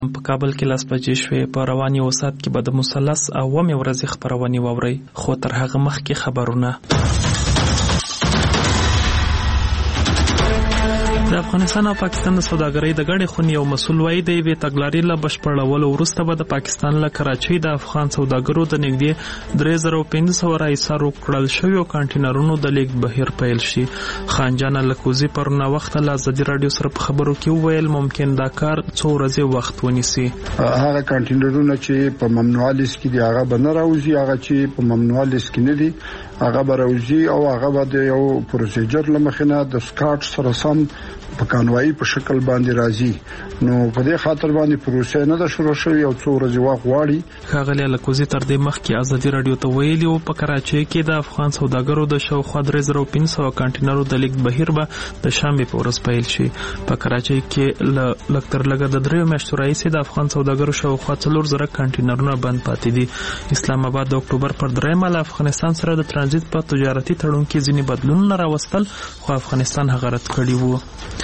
په کابل کې 10 بجې شوې. په رواني وسات کې به د مثلث اومې ورځې خبرونه واورئ، خو تر هغه مخکې خبرونه. د افغانستان او پاکستان د سوداګرۍ د ګډې خونې یو مسؤل وایي د یوې تګلارې له بشپړولو وروسته به د پاکستان له کراچۍ د افغان سوداګرو د نږدې 3500 راایسارو کړل شویو کانټینرونو د لیږد بهیر پیل شي. خان جان لکوزي پرونه وخت له ازادي رادیو سره په خبرو کې وویل ممکن دا کار څو ورځې وخت ونیسي. هغه کانټینرونه چې په ممنوع لیست کې دي هغه به نه راوځي، هغه چې په ممنوع لیست کې نه دي هغه به راوځي او هغه به د یو پروسیجر لمخې نه د سکاټ سره سم په قانوني په شکل باندې راځي. نو په دې خاطر باندې پروسه نه ده شروع شوې او څو ورځې وخت غواړي. ښاغلی لکوزي تر دې مخکې ازادي رادیو ته ویلي وو په کراچۍ کې د افغان سوداګرو د شاوخوا 3500 کانټینرو د لیږد بهیر به د شنبې په ورځ پیل شي. په کراچۍ کې لږ تر لږه د 3 میاشتو راهیسې د افغان سوداګرو شاوخوا 4000 کانټینرونه بند پاتې دي. اسلام آباد د اکتوبر پر 3 له افغانستان سره د ترانزیت په تجارتي تړون کې ځینې بدلونونه راوستل، خو افغانستان هغه رد کړي وو.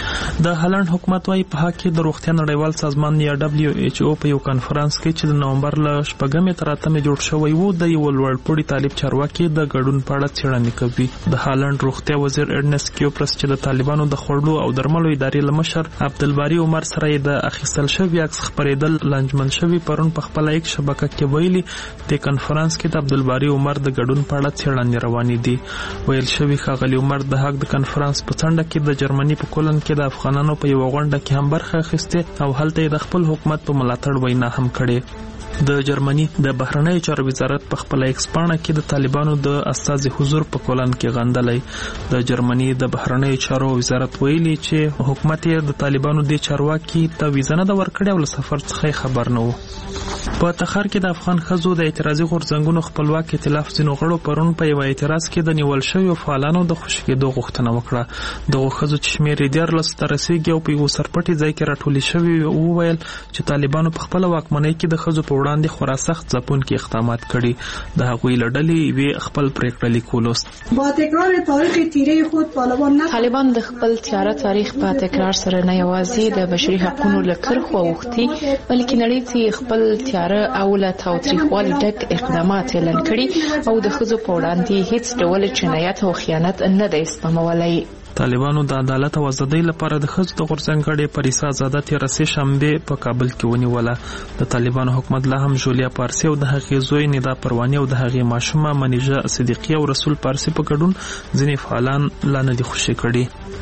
د هالند حکومت وايي په حق کې د روغتیا نړیوال سازمان یا WHO په یو کانفرنس کې چې د نومبر له 8 تر 8 جوړ شوی وو د یو لوړپوړي طالب چارواکي د ګډون په اړه څېړنې کوي. د هالند روغتیا وزیر ارنست کیوپرس چې د طالبانو د خوړو او درملو ادارې لمشر عبدالباری عمر سره د اخیستل شوی عکس خبرېدل لنجمن شوی پرون په خپل یک شبکه کې ویلي د کانفرنس کې د عبدالباری عمر د ګډون په اړه څېړنې روانې دي. ویل شوی ښاغلی عمر د حق د کانفرنس په څنډه کې د جرمني په کولن کې د افغانانو په یو غونډه کې هم برخه اخیسته او هلته د خپل حکومت په ملاتړ وینا هم کړې. د جرمني د بهرنیو چارو وزارت په خپل ایکس پاڼه کې د طالبانو د استازي حضور په کولن کې غندلې. د جرمني د بهرنیو چارو وزارت ویلي چې حکومت یې د طالبانو د چارواکي ته ویزه نه ورکړې او له سفر څخه خبر نه و. په تخار کې د افغان ښځو د اعتراضي غورځنګونو خپلواک ائتلاف ځینو غړو پرون په یو اعتراض کې د نیول شویو فعالانو د خوشي کېدو غوښتنه وکړه. دغه ښځو چې شمېر یې 14 ته رسیږي او په یو سرپټي ځای کې راټولې شوي وویل چې طالبانو په خپل واکمنۍ کې د ښځو په وړاندې خورا سخت ځپونکي اقدامات کړي. د هغوی له ډلې یوې خپل پرېکړه لیک ولوست. با تکرار تاریخ تیره خود طالبان د خپل تیاره تاریخ په تکرار سره نه یوازې د بشري حقوقو لکر خو وختي بلکې نړۍ ته خپل تیاره او له تاوتریخوالي ډک اقدامات اعلان کړي او د ښځو په وړاندې هیڅ ډول جنایت او خیانت نه دی سپمولی. طالبانو د عدالت او ازادۍ لپاره د ښځو د غورځنګ غړې پریسا زاده 13 شنبه په کابل کې ونیوله. د طالبانو حکومت لا هم جولیا پارسی او د هغې زوی ندا پرواني او د هغې ماشومه منیژه صدیقی او رسول پارسی په ګډون ځینې فعالان لا نه دي خوشي کړي.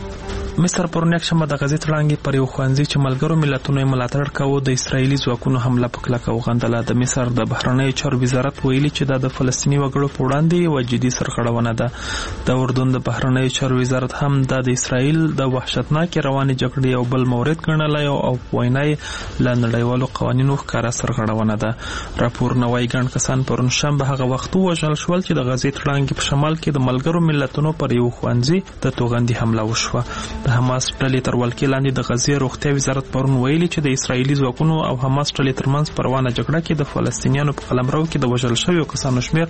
مصر پرون یکشنبه د غزې تړانګې پر یو ښوونځي چې ملګرو ملتونو یې ملاتړ کاوه د اسرایلي ځواکونو حمله په کلکه وغندله. د مصر د بهرنیو چارو وزارت ویلي چې دا د فلسطیني وګړو په وړاندې یوه جدي سرغړونه ده. د اردن د بهرنیو چارو وزارت هم دا د اسرایل د وحشتناکې روانې جګړې یو بل مورد ګڼلی او وینا یې له نړیوالو قوانینو ښکاره سرغړونه ده. راپورونه وایي ګڼ کسان پرون شنبه هغه وخت ووژل شول چې د غزې تړانګې په شمال کې د ملګرو ملتونو پر یو ښوونځي د توغندي حمله وشوه. د حماس ډلې تر ولکې لاندې د غزې روغتیا وزارت پرون ویلي چې د اسرایلي ځواکونو او حماس ډلې ترمنځ په روانه جګړه کې د فلسطینیانو په قلمرو کې د وژل شویو کسانو شمېر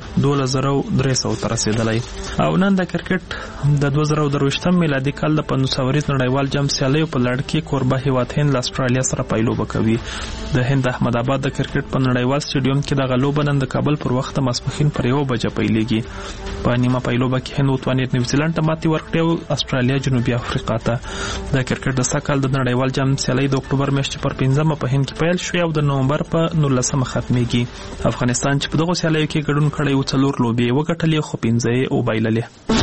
12300 ته رسېدلی. او نن د کرکټ د 2023 میلادي کال د 500 ورځ نړیوال جام سیالیو په لړ کې کوربه هیواد هند له استرالیا سره پایلوبه کوي. د هند احمد آباد د کرکټ په نړیوال سټیډیوم کې د غلوبه نن د کابل پر وخت ماسپښین پر 1 بجه پیلېږي. په نیمه پایلوبه کې هند وتوانید نیوزیلند ته ماتې ورکړې او استرالیا جنوبي افریقا ته. د کرکټ د سکهال د نړیوال جام سیالي د اکتوبر میاشتې پر 15 په هند کې پیل شوې او د نومبر په 19 ختمېږي. افغانستان چې په دغه سیالیو کې ګډون کړی و 4 لوبې وګټلې خو 5 یې وبایللې.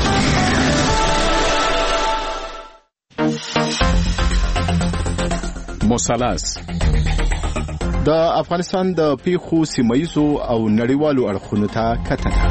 مثلث د افغانستان د پیښو سیمایزو او نړیوالو اړخونو ته کتنه.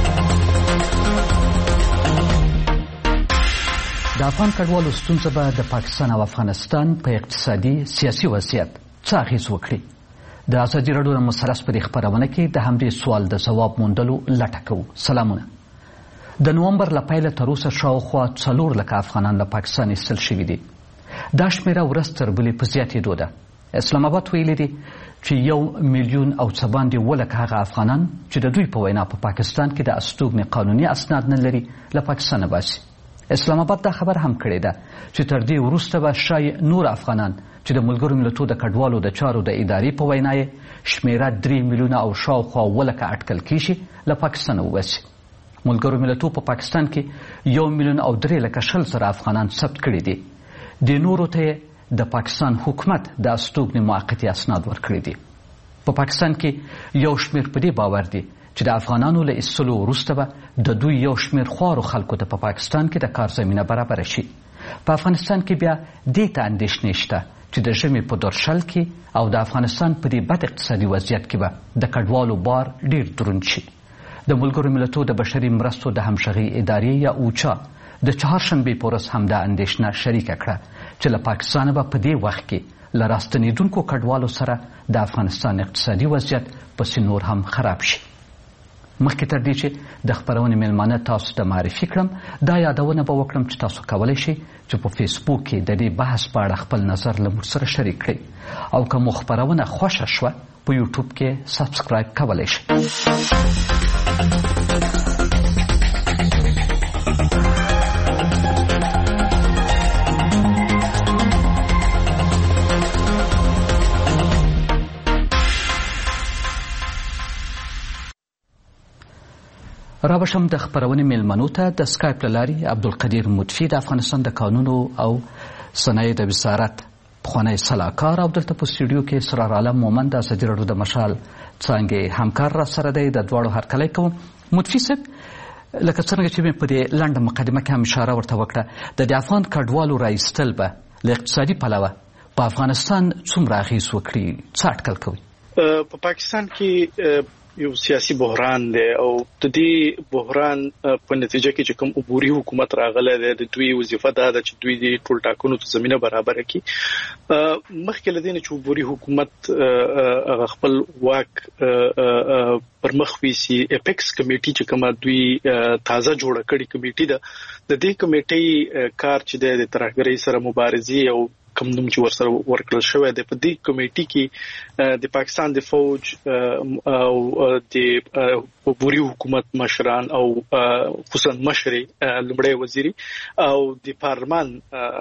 د افغان کډوالو ستونزه به د پاکستان او افغانستان په اقتصادي سیاسي وضعیت څه اغېز وکړي؟ د ازادي راډیو د مثلث په دې خپرونه کې د همدې سوال د ځواب موندلو لټه کوو. سلامونه. د نومبر له پیله تر اوسه شاوخوا 4 لکه افغانان له پاکستان ایستل شوي دي. دا شمېره ورځ تر بلې په زیاتېدو ده. اسلام آباد ویلي دي چې 1 میلیون او څه باندې 2 لکه هغه افغانان چې د دوی په وینا په پاکستان کې د استوګنې قانوني اسناد نه لري له پاکستانه باسي. اسلام آباد دا خبر هم کړې ده چې تر دې وروسته به شاید نور افغانان چې د ملګرو ملتونو د کډوالو د چارو د ادارې په وینا یې شمیره 3 میلیونه او شاوخوا 7 لکه اټکل کیږي له پاکستانه ووځي. ملګرو ملتونو په پاکستان کې 1 میلیون او 3 لکه 20 افغانان ثبت کړي دي. د نورو ته د پاکستان حکومت د استوګنې موقتي اسناد ورکړي دي. په پاکستان کې یو شمیر په دې باور دي چې د افغانانو له ایستلو وروسته به د دوی یو شمیر خوارو خلکو ته په پاکستان کې د کار زمینه برابره شي. په افغانستان کې بیا دې ته اندېښنې شته چې د ژمي په دورشل کې او د افغانستان په دې بد اقتصادي وضعیت کې به د کډوالو بار ډیر دروند شي. د ملګرو ملتونو د بشري مرستو د همغږۍ ادارې یا اوچا د چهارشنبې په ورځ هم دا اندېښنه شریکه کړه چې له پاکستانه به په دې وخت کې له راستنېدونکو کډوالو سره د افغانستان اقتصادي وضعیت پسې نور هم خراب شي. مخکې تر دې چې د خپرونې میلمانه تاسو ته معرفي کړم، دا یادونه به وکړم چې تاسو کولی شئ چې په فیسبوک کې د دې بحث په اړه خپل نظر له موږ سره شریک کړئ او که مو خپرونه خوښه شوه په یوټیوب کې سبسکرایب کولی شئ. رابشم د خپرونې میلمنو ته د سکایپ له لارې عبدالقدیر مطفي د افغانستان د قانونو او صنایع د وزارت پخوانی سلاکار او دلته په سټوډیو کې اسرار عالم مومند د ازادي راډیو د مشال څانګې همکار را سره دی. د دواړو هرکلی کوم. مطفي صاحب، لکه څنګه چې مې په دې لنډه مقدمه کې هم اشاره ورته وکړه، د افغان کډوالو رایستل به له اقتصادي پلوه په افغانستان څومره اغېز وکړي؟ څه اټکل کوي؟ په پاکستان کې یو سیاسي بحران دی او د دې بحران په نتیجه کې چې کوم عبوري حکومت راغله ده، د دوی وظیفه دا ده چې دوی د ټول ټاکنو ته زمينه برابر کړي. مخکې لدې نه چې عبوري حکومت خپل واک پر مخ ویسي، اپیکس کمیټي چې کومه دوی تازه جوړه کړې کمیټي ده، د دې کمیټي کار چې د ترهګرۍ سره مبارزې او کوم نوم چې ورسره ورکړل شوی دی، په دې کمیټي کې د پاکستان د فوج او د عبوري حکومت مشران او خصوصا مشري لومړی وزیري او د پارلمان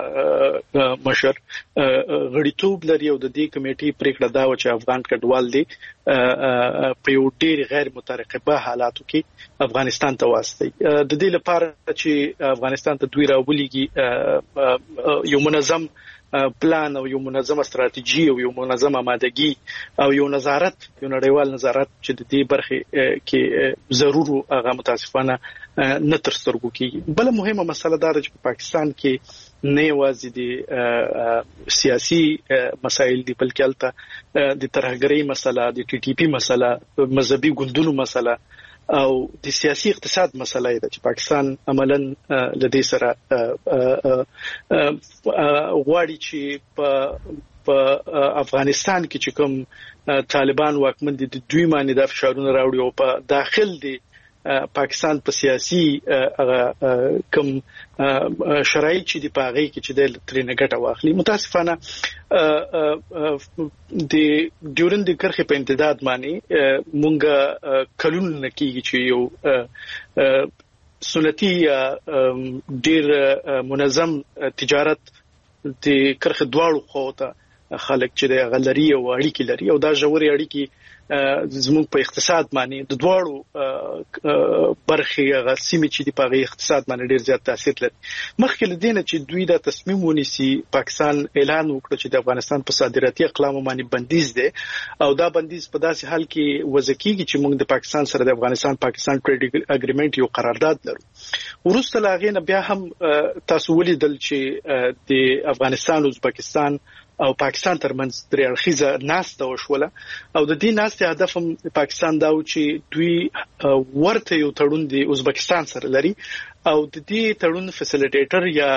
مشر غړیتوب لري او د دې کمیټي پریکړه دا و چې افغان کډوال دي په یو ډېر غیر مترقبه حالاتو کې افغانستان ته واستي. د دې لپاره چې افغانستان ته دوی راولېږي یو منظم پلان او یو منظمه ستراتیژي او یو منظمه آمادګي او یو نظارت، یو نړیوال نظارت چې د دې برخه کې ضروري هغه متاسفانه نه تر سترګو کېږي. بل مهمه مسله دا ده چې په پاکستان کې نه یوازې د سیاسي مسایل دي بلکې هلته د ترهګرۍ مسله، د ټي ټي پی مسله، مذهبي ګوندونو مسله او د سیاسي اقتصاد مسله ده چې پاکستان عملاً لدې سره غواړي چې په افغانستان کې چې کوم طالبان واکمن دي دوی باندې د فشارونه راوړي او په داخل دي پاکستان په سیاسي کوم شرایط چې دی په هغه کې چې د ترینه ګټه واخلي. متاسفانه د ډیورند د کرخې په امتداد باندې مونږه کلون نکیږي چې یو سنتي ډیر منظم تجارت د کرخې دواړو خواته خلک چې د غلري او اړیکې لري او دا ژورې اړیکې زموږ په اقتصاد باندې د دواړو برخې غسیمه چې د پاغي اقتصاد باندې ډیر زیات تاثیر لري. مخکې لدینه چې دوی دا تصمیم ونیسي، پاکستان اعلان وکړ چې د افغانستان په صادراتي اقلام باندې بندیز ده او دا بندیز په داسې حال کې وځکیږي چې موږ د پاکستان سره د افغانستان ټریډ اګریمنت یو قرارداد لرو. ورسته لاغې نه بیا هم تاسو ولیدل چې د افغانستان او ازبکستان او پاکستان ترمنځ درې اړخیزه ناسته وشوله او د دې ناستې هدف هم پاکستان دا و چې دوی ورته یو تړون د ازبکستان سره لري او د دې تړون فیسیلیټیټر یا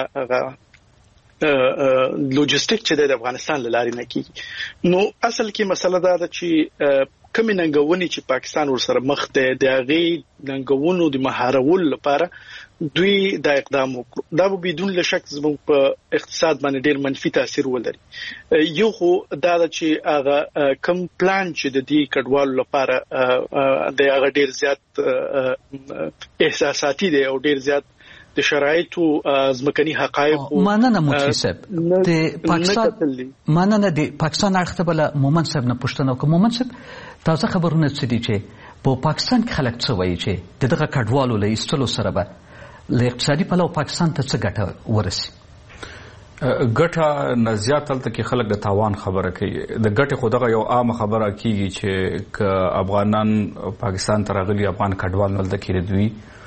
لوجستیک چې د افغانستان لاري نه کیږي. نو اصل کې مسله دا ده چې کوم ننګونی چې پاکستان ورسره مخ ده د هغه ننګونو د مهارول لپاره دوی دا اقدام وکړ. دا به بدون شک زموږ په اقتصاد باندې ډیر منفي تاثیر ولري. یو خو دا چې هغه کم پلان چې د دې کډوالو لپاره د هغه ډیر زیات احساساتي دی او ډیر زیات د شرایطو ځمکني حقایق مننه مفتي صاحب د پاکستان اړخ ته بل مومن صاحب نه پوښتنه وکړه. مومن صاحب تازه خبرونه څه دي چې په پاکستان کې خلک څه وایي چې دغه کډوالو له ایستلو سره به له اقتصادي پلوه پاکستان ته څه ګټه ورسي؟ ګټه نه زیات هلته کې خلک د تاوان خبره کوي. د ګټې خو دغه یو عامه خبره کېږي چې که افغانان پاکستان ته راغلي افغان کډوال هلته کې دوی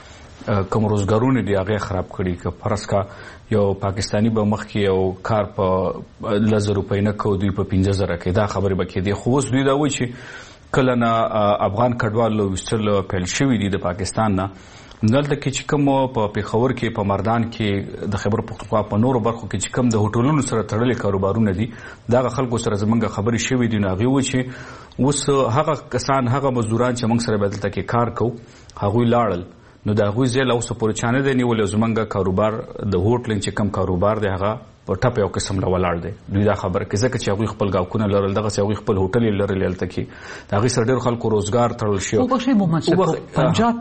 کوم روزګارونه دي هغه خراب کړي. که فرض کا یو پاکستانی به مخکې یو کار په 1000 روپۍ نه کو دوی په 15000 کې دا خبره به کېدی. خو اوس دوی دا وایي چې کله نه افغان کډوال وستل پیل شوي دي د پاکستان نه دلته کې چې کوم په پیښور کې په مردان کې د خیبر پختونخوا په نورو برخو کې چې کوم د هوټلونو سره تړلې کاروبارونه دي دغه خلکو سره زمونږ خبرې شوې دي. نو هغوی وایي چې اوس هغه کسان هغه مزدوران چې موږ سره به دلته کې کار کوو هغوی لاړل نو د هغوی ځای له اوسه پورې چا نه دی نیولی. زمونږ کاروبار د هوټلینګ چې کوم کاروبار دی هغه په ټپ یو قسم له ولاړ دی. دوی دا خبره کوي ځکه چې هغوی خپل ګاوکونه لرل دغسې هغوی خپل هوټل یې لرل هلته کې د هغوی سره ډېرو خلکو روزګار تړل شوی. وبخښئ محمد صاحب پنجاب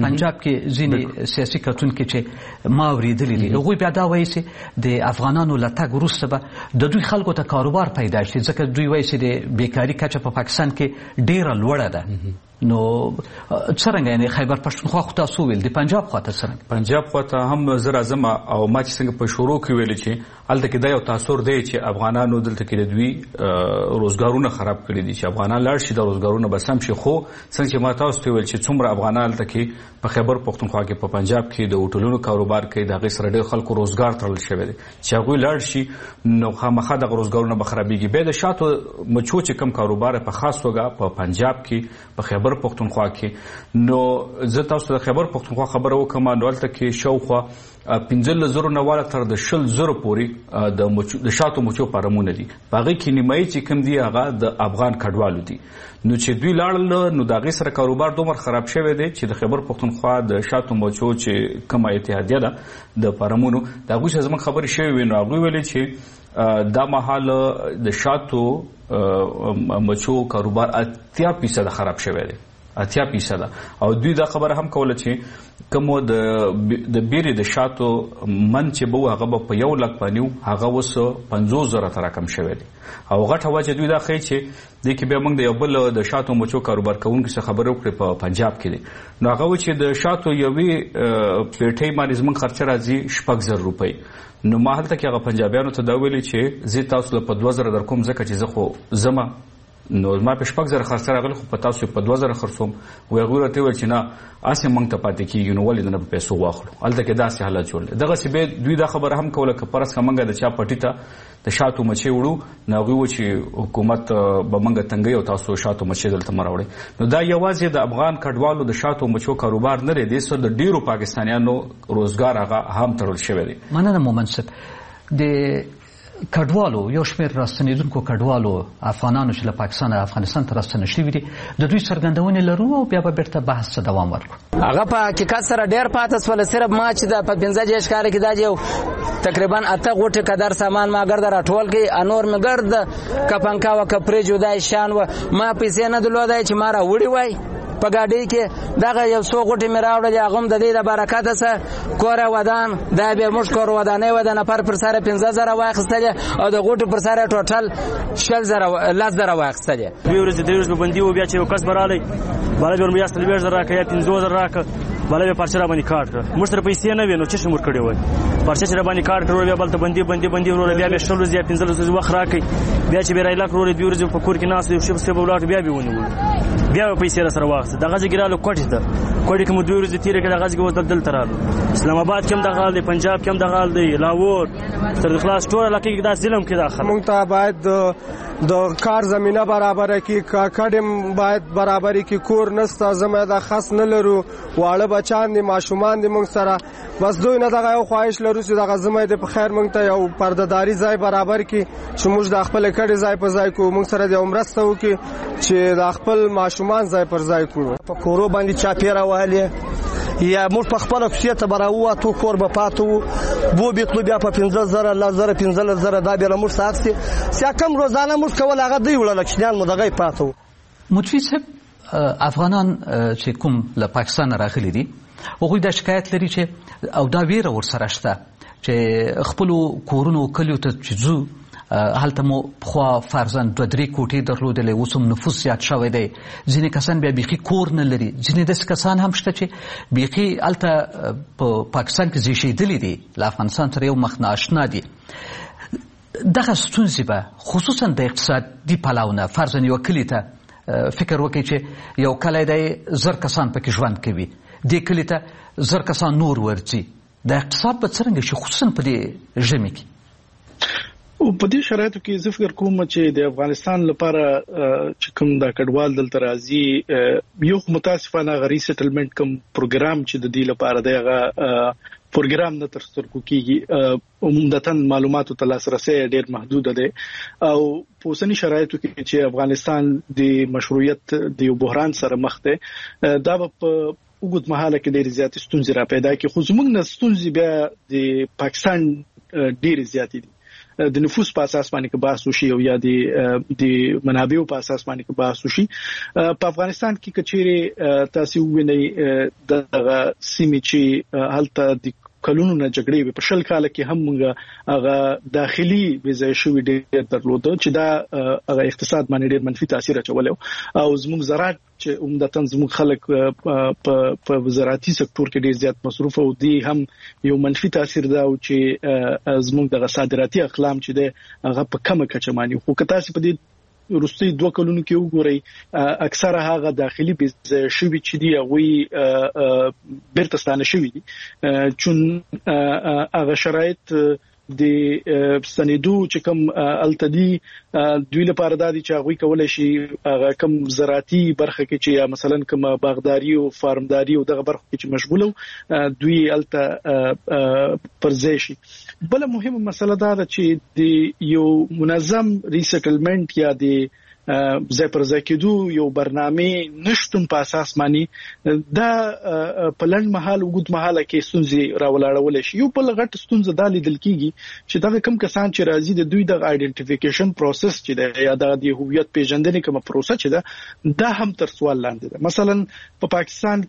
کې ځینې سیاسي کتونکي چې ما اورېدلي دي هغوی بیا دا وایي چې د افغانانو له تګ وروسته به د دوی خلکو ته کاروبار پیدا شي ځکه دوی وایي چې د بیکاري کچه په پاکستان کې ډېره لوړه ده. نو څرنګه یعنی خیبر پښتونخوا خو تاسو ویل د پنجاب خواته څرنګه؟ پنجاب خواته هم زه راځم او ما چې څنګه په شروع کې ویلې چې هلته کې دا یو تاثر دی چې افغانانو دلته کې د دوی روزګارونه خراب کړي دي چې افغانان لاړ شي د روزګارونه به سم شي. خو څنګه چې ما تاسو ته ویل چې څومره افغانان هلته کې په خیبر پښتونخوا کې په پنجاب کې د هوټلونو کاروبار کوي د هغې سره ډېر خلکو روزګار تړل شوی دی چې هغوی لاړ شي نو خامخا دغه روزګارونه به خرابېږي. بیا د شاتو مچو چې کوم کاروبار په خاص توګه په پنجاب کې په خیبر پښتونخوا کې نو زه تاسو د خیبر پښتونخوا خبره وکړم نو هلته کې شاوخوا 15,000 نه والا تر د 20,000 پورې د شاتو مچو فارمونه دي. په هغې کې نیمایي چې کوم دي هغه د افغان کډوالو دي. نو چې دوی لاړل نو د هغې سره کاروبار دومره خراب شوی دی چې د خیبر پښتونخوا د شاتو مچو چې کومه اتحادیه ده د فارمونو د هغوی سره زموږ خبرې شوې وې نو هغوی ویلې چې دا مهال د شاتو مچو کاروبار 80% خراب شوی دی 80% او دوی دا خبره هم کوله چې کوم د بیرې د شاتو من چې به هغه به په 1 لک باندې هغه اوس 50,000 ته راکم شوی دی. او غټه وجه دوی دا ښیي چې دې کې بیا موږ د یو بل د شاتو مچو کاروبار کوونکي څخه خبرې وکړې په پنجاب کې دی. نو هغه وایي چې د شاتو یوې پیټۍ باندې زموږ خرچه راځي 6,000 روپۍ. نو ما هلته کې هغه پنجابیانو ته دا ویلي چې زه تاسو له په 2,000 درکوم ځکه چې زه خو ځمه نو ما په 6,000 خرڅ راغلی خو په تاسو په 2,000 خرڅوم. وایي هغوی راته وویل چې نه هسې موږ ته پاتې کېږي نو ولې نه په پیسو واخلو. هلته کې داسې حالت جوړ دی. دغسې بیا دوی دا خبره هم کوله که فرض که موږ د چا پټي ته د شاتو مچۍ وړو نو هغوی وایي چې حکومت به موږ تنګوي او تاسو شاتو مچۍ دلته مه راوړئ. نو دا یوازې د افغان کډوالو د شاتو مچو کاروبار نه دی دې سره د ډېرو پاکستانیانو روزګار هغه هم تړل شوی دی. مننه مومن صاحب. د کډوالو یو شمېر راستنېدونکو کډوالو افغانانو چې له پاکستان او افغانستان ته راستنه شوي دي د دوی څرګندونې لرو او بیا به بیرته بحث ته دوام ورکړو. هغه په حقیقت سره ډېر پاته شول. صرف ما چې د په 15 جیش کار کې دا یو تقریبا 8 غوټې قدر سامان ما ګرد راټول کړي انور مې ګرد کپنکا و کپرې جدای شان و ما پیسې نه درلودای چې ما را وړي وای په ګاډۍ کې دغه یو څو غوټې مې راوړلې هغه هم د دې د برکته څه کوره ودان دا بیا موږ کور ودانۍ و د نفر پر سره 15,000 واخیستلې او د غوټې پر سره ټوټل 10,000 واخیستلې. 2 ورځې 3 ورځې بندي و بیا چې یو کس به رالی بالا بیا ورمې یا 40,000 راکړه یا 15,000 راکړه بالا بیا پرچه را باندې کاټ کړه. موږ سره پیسې نه وې نو څه شمور کړی وای پرچه چې را باندې کاټ کړو بیا بلته بندي وروره بیا 16 ورځې یا 15 ورځې وخت راکړئ بیا چې بیا رایلاک وروره 2 ورځې په کور کې ناست یو شپ به ولاړو بیا ونیولو بیا پیسې را سره واخیسته. دغه ځای کې رالو کوټې ته کوټې کې مو 2 ورځې تېرې کړې دغه ځای کې اوس دلته رالو اسلام آباد کې هم دغه حال دی پنجاب کې هم دغه حال دی لاهور تر خلاص ټول علاقې کې دا ظلم کې داخله. موږ ته باید د کار زمینه برابره کړي کډم باید برابرې کړي کور نسته زموږ د خاص نه لرو واړه بچان دي ماشومان دي موږ سره بس دوی نه دغه یو خواهش لرو چې دغه زموږ د په خیر موږ ته یو پردهداري ځای برابر کړي چې موږ د خپل کډې ځای په ځای کو موږ سره د مرسته وکړي چې د خپل ماشومان ځای پر ځای کړو. په کورو باندې چاپیره وهلې یا موږ په خپل کوڅې ته براووتو کور به پاتو بو بیتلو بیا په 15,000 لزر 15,000 دا بیا موږ ساختي سیا کم روزانه موږ کول هغه دی وړل کښنان مو دغه پاتو. متفی صاحب افغانان چې کوم له پاکستان راغلي دي هغوی دا شکایت لري چې او دا ویره ورسره شته چې خپلو کورونو کلیو ته چې ځو هلته مو پخوا فرضاً 2-3 کوټې درلودلې، اوس هم نفوس زیات شوی دی. ځینې کسان بیا بیخي کور نه لري، ځینې داسې کسان هم شته چې بیخي هلته په پاکستان کې زیږېدلي دي، له افغانستان سره یو مخ ناشنا دي. دغه ستونزې به خصوصا د اقتصادي پلوه فرضاً یو کلي ته فکر وکړي چې یو کلی دی 1000 کسان پکې ژوند کوي، دې کلي ته 1000 کسان نور ورځي، د اقتصاد به څرنګه شي خصوصا په دې ژمي کې؟ او په دې شرایطو کې زه فکر کوم چې د افغانستان لپاره چې کوم دا کډوال دلته راځي یو متاسفانه غری سیټلمنٹ کوم پروګرام چې د دې لپاره دغه پروګرام نه تر سترګو کېږي عموماً معلوماتو ته لاسرسي ډېر محدود دی او په اوسني شرایطو کې چې افغانستان د مشروعیت د یو بحران سره مخ دی دا په وګد مهاله کې ډېر زیات ستونزې را پیدا کړي، خو زموږ نه ستونزې بیا د پاکستان ډېر زیات دي. د نفوس په اساس باندې کې بحث وشي او یا د منابعو په اساس باندې کې بحث وشي. په افغانستان کې کچېره تاسو وینئ د سیمې چې هلته د کلونو نه جګړې په شل کال کې هم موږ هغه داخلي ویزای شوی ډېر درلوده چې دا هغه اقتصاد باندې ډېر منفي تاثیر اچولی او زموږ زراعت چې عمدتاً زموږ خلک په زراعتي سکتور کې ډېر زیات مصروف او دی هم یو منفي تاثیر دا او چې زموږ د صادراتي اقلام چې دی هغه په کمه کچه باندې خو که تاسو په دې وروستي 2 کلونو کې وګورئ اکثره هغه داخلي ویزای شوی چې دی هغه بیرته ستانه شوی دي چون هغه شرایط د سندو چې کوم التدی دوی لپاره د چې هغه کولای شي هغه کوم زراعتي برخه کې چې یا مثلا کوم باغداري او فارمداري او دغه برخه کې چې مشغوله دوی الته پرځای شي. بل مهمه مسله دا ده چې د یو منظم ریسټلمنت یا د ځای پر ځای کېدو یو برنامه نشټون په اساس باندې دا په لنډ مهال وګد مهاله کې ستونزې راولاړول شي. یو بل غټ ستونزه دا لیدل کیږي چې دا کوم کسان چې راځي د دوی د آیډنټیفیکیشن پروسس چې دا یا د هویت پیژندنې کوم پروسه چې دا هم تر سوال لاندې ده. مثلا په پاکستان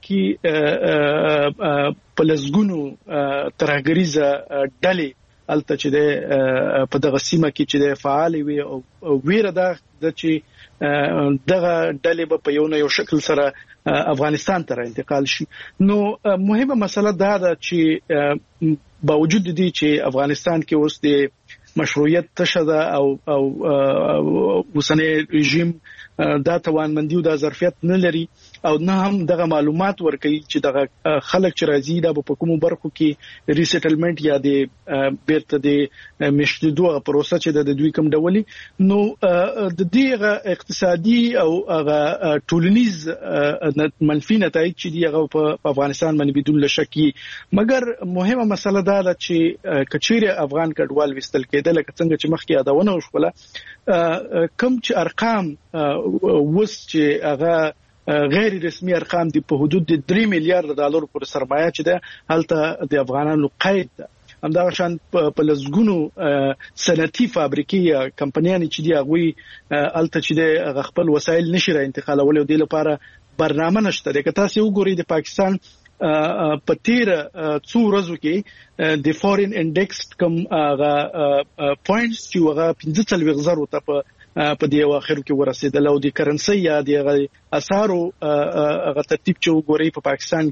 کې په لزګونو ترهګریزه ډلې الته چې په دغه سیمه کې چې فعال وي او ویره ده چې دغه ډلې په یو نه یو شکل سره افغانستان ته انتقال شي. نو مهمه مسله دا ده چې باوجود دي چې افغانستان کې اوس د مشروعیت تشه ده او اوسنی رژیم دا توانمندي او د ظرفیت نه لري او نه هم دغه معلومات ورکوي چې دغه خلک چې راځي دا په کومو برخو کې ریسټلمنت یا د بیرته د مشتدو پروسه چې د دوی کوم ډولي. نو د دې اقتصادي او هغه ټولنیز منفي نتایج چې دی هغه په افغانستان باندې بدون لشکی، مګر مهمه مسله دا ده چې کچېره افغان کډوال وستل کېدل لکه څنګه چې مخکې یادونه وشوله کوم چې ارقام وس چې هغه غیر رسمي ارقام دي په حدود د 3 میلیارډ ډالر پر سرمایه چې ده هلته د افغانانو قید ده. همدا شان په لزګونو صنعتي فابریکې یا کمپنیانې چې دی هغه هلته چې د خپل وسایل نشي را انتقالول او د لپاره برنامه نشته. که تاسو وګورئ د پاکستان په تیر څو ورځو کې د فورین انډیکس کوم هغه پوینټس چې هغه 15,000 ته په دې اواخر کې ورسېدل او د کرنسي یا د اسعارو هغه ترتیب چې وګورئ په پاکستان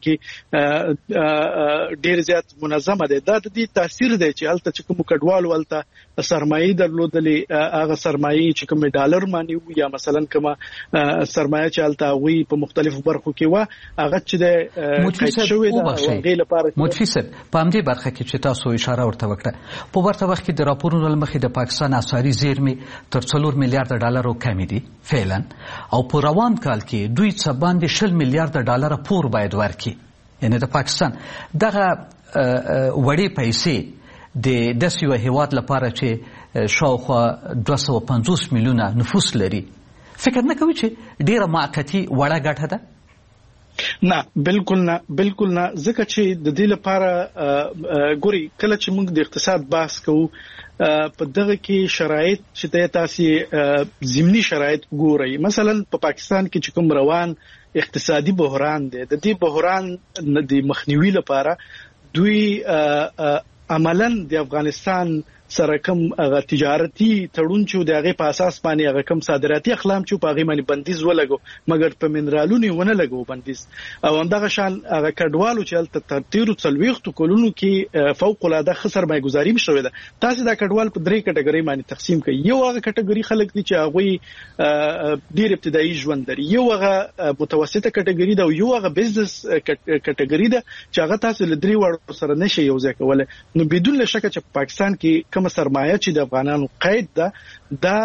کې ډېر زیات منظمه ده. دا د دې تاثیر دی چې هلته چې کوم کډوالو هلته سرمایي درلودلې هغه سرمایي چې کوم ډالر مانی یا مثلا کوم سرمایه چې هلته وي په مختلفو برخو کې و هغه چې د قید شوی ده غیر لپاره متفسر په همدې برخه کې چې تاسو اشاره ورته وکړه په ورته وخت کې د راپورونو لمخې د پاکستان اسعاري زیرمې تر 4 میلیارډ ډالر کمی دي فعلا او په روان کال کې دوی څه باندې 20 میلیارډ ډالر پور باید ورکړي. یعنی د پاکستان دغه وړې پیسې د داسې یو هیواد لپاره چې شاوخوا 250 میلیونه نفوس لري فکر نه کوي چې ډیره موقتی وړه ګټه ده؟ نه بالکل نه ځکه چې د دې لپاره ګوري کله چې موږ د اقتصاد بحث کوو په دغه کې شرایط چې تاسو ضمني شرایط ګورئ مثلا په پاکستان کې چې کوم روان اقتصادي بحران دی د دې بحران د مخنیوي لپاره دوی عملاً د افغانستان سره کوم تجارتي تړون چې د هغه په اساس باندې هغه کوم صادراتي اقلام چې په هغه باندې بندیز ولګو مګر په منرالونو ونه لګو بندیز او همدغه شان هغه کډوالو چې تر 30 کلونو کې فوق العاده خسر مایګزاري شوې ده تاسو دا کډوال په درې کټګوري باندې تقسیم کړئ یو هغه کټګوري خلک دي چې هغه ډیر ابتدایي ژوند لري یو هغه متوسطه کټګوري ده او یو هغه بزنس کټګوري ده چې هغه تاسو له درې وړو سره نشي یو ځای کولای نو بدون شک چې پاکستان کې کوم سرمایه چې د افغانانو قید ده دا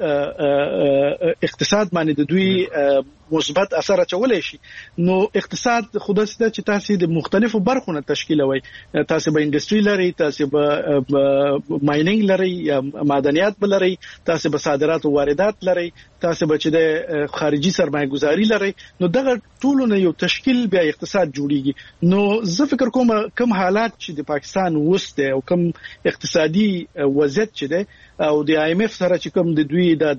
اقتصاد باندې د دوی مثبت اثر اچولای شي نو اقتصاد خودسته چې تاسو د مختلفو برخو نه تشکیلوي تاسو به انډستری لري تاسو به ماینینګ لري یا معدنیات لري تاسو به صادرات او واردات لري تاسو به چې د خارجي سرمایه گذاري لري نو دغه ټول نه یو تشکیل بیا اقتصاد جوړیږي نو زه فکر کوم کوم حالات چې د پاکستان وسته او کوم اقتصادي وضعیت چې ده او د IMF سره چې کوم د دوی د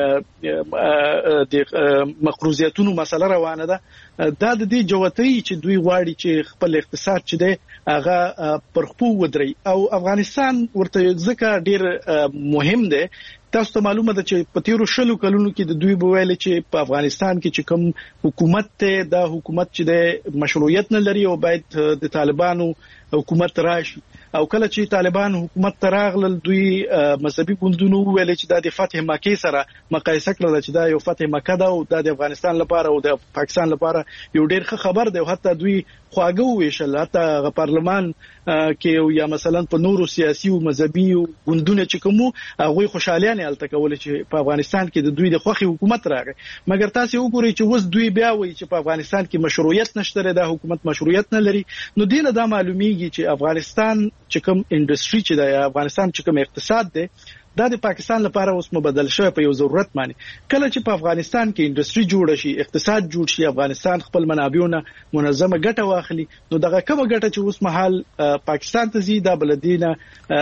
مقروضیتونو مسله روانه ده دا د دې جوتۍ چې دوی غواړي چې خپل اقتصاد چې ده هغه پرخپو ودري او افغانستان ورته ځکه ډیر مهم ده تاسو ته معلومه ده چې په تیرو شلو کلونو کې د دوی بویل چې په افغانستان کې چې کوم حکومت ته دا حکومت چې د مشروعیت نه لري او باید د طالبانو حکومت راشي او کله چې طالبان حکومت ته راغلل دوی مذهبي ګوندونو ویل چې د فتح مکه سره مقایسه کړل چې دا یو فتح مکه ده او د افغانستان لپاره او د پاکستان لپاره یو ډیر ښه خبر دی او حتی دوی خواږه ویشل حتی پارلمان کې یا مثلا په نورو سیاسي او مذهبي ګوندونو چې کومو هغه خوشالیانه الته کول چې په افغانستان کې د دوی د خوخي حکومت راغی مګر تاسو وګورئ چې وس دوی بیا وایي چې په افغانستان کې مشروعیت نشته د حکومت مشروعیت نه لري نو دینه دا معلومیږي چې افغانستان چې کوم انډستری چې د افغانستان چې کوم اقتصاد دی دا د پاکستان لپاره اوس مبدل شوی په یو ضرورت باندې کله چې په افغانستان کې انډستری جوړ شي اقتصاد جوړ شي افغانستان خپل منابعونه منظمه ګټه واخلي نو دغه کومه ګټه چې اوس مهال پاکستان ته زی دا بلدینه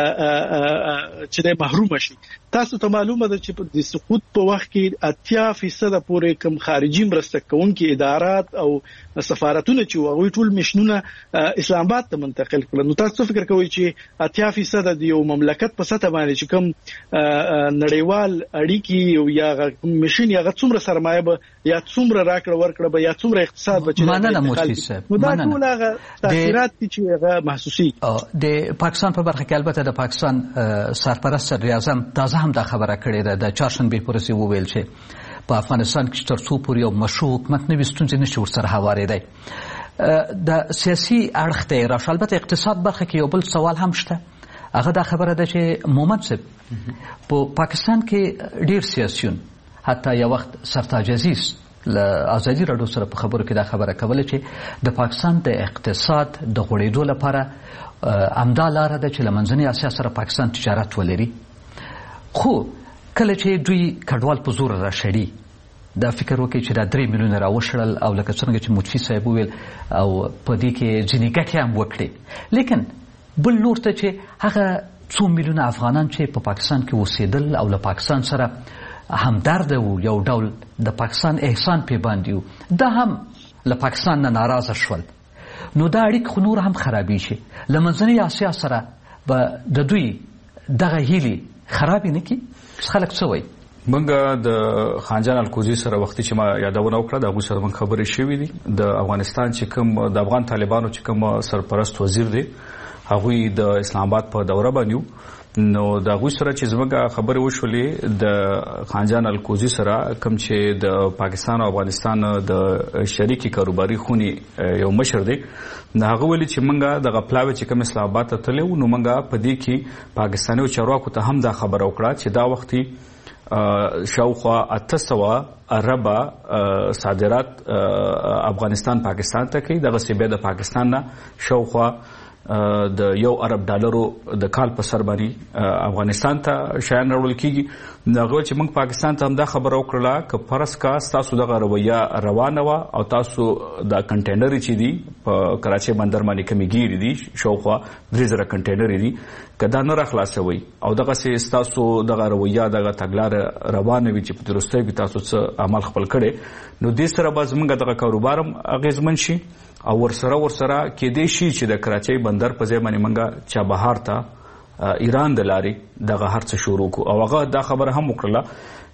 چې د محروم شي تاسو ته معلومه ده چې د سقوط په وخت کې 80% پورې کم خارجي مرسته کوونکي ادارات او سفارتونه چې هغه ټول مشنونه اسلام آباد ته منتقل کړل نو تاسو فکر کوئ چې 80% د یو مملکت په سطح باندې چې کوم نړیوال اړیکی او یا مشین یا څومره سرمایه به یا څومره راکړه ورکړه به یا څومره اقتصاد به چې مننه مفتی صاحب دا ټول هغه تاثیرات چې هغه محسوسي د پاکستان په برخه کې البته د پاکستان سرپرست صدر اعظم تازه هم دا خبره کړې ده د چهارشنبه پورې وویل چې په افغانستان کې تر څو پورې یو مشروع حکومت نه وستونځي نشي ورسره هوارېدای د سیاسي اړخ ته راشه البته اقتصاد برخه کې یو بل سوال هم شته هغه دا خبره ده چې مومند صاحب په پاکستان کې ډیر سیاسيون حتی یو وخت سرتاج عزیز له ازادي راډیو سره په خبرو کې دا خبره کوله چې د پاکستان د اقتصاد د غوړېدو لپاره امدا لار ده چې لمنځنۍ اسیا سره پاکستان تجارت ولري خو کله چې دوی کډوال په زور راشړي دا فکر وکړي چې دا 3 میلیونه راوشړل او لکه څنګه چې مفتی صاحب وویل او په دې کې ځینې ګټې هم وکړي لیکن بل لور ته چې هغه 2 میلیونه افغانان چې په پاکستان کې اوسېدل او له پاکستان سره همدرد وو یو ډول د پاکستان احسان پې باندې وو دا هم له پاکستان نه ناراضه شول نو دا اړیکې خو نور هم خرابې شي له منځنۍ اسیا سره به د دوی دغه هیلې خرابې نه کړي خلک څه وایي موږ د خانجان الکوزي سره وختي چې ما یادونه وکړه د هغوی سره موږ خبرې شوې دي د افغانستان چې کوم د افغان طالبانو چې کوم سرپرست وزیر دی هغوی د اسلام آباد په دوره باندې نو د هغوی سره چې زموږ خبرې وشولې د خانجان الکوزي سره کوم چې د پاکستان او افغانستان د شریکي کاروباري خونې یو مشر دی هغه ویلي چې موږ د غپلاوي چې کوم اسلام آباد ته تللی نو موږ په دې کې پاکستاني چارواکو ته هم دا خبره وکړه چې دا وختي شاوخوا 800 اربه صادرات افغانستان پاکستان ته کوي دغه سیبه د پاکستان نه شاوخوا د یو ارب ډالرو د کال په سر باندې افغانستان ته شیان راوړل کیږي نو چې موږ پاکستان ته هم دا خبره وکړه چې فرض کا تاسو دغه رویه روانه و او تاسو د کنټینر چې دي په کراچي بندر باندې کمیږي دي شاوخوا 3000 کنټینر دي کدا نه راخلاصوي او دغه سي تاسو دغه رویه دغه تګلار روانه وي چې په درسته کې تاسو څه عمل خپل کړي نو د سره باز موږ دغه کاروبارم اغیزمن شي او ورسره کې دی شي چې د کراچۍ بندر په ځای باندې منګه چا بهر ته ایران د لارې دغه هر څه شروع کو او هغه دا خبره هم وکړه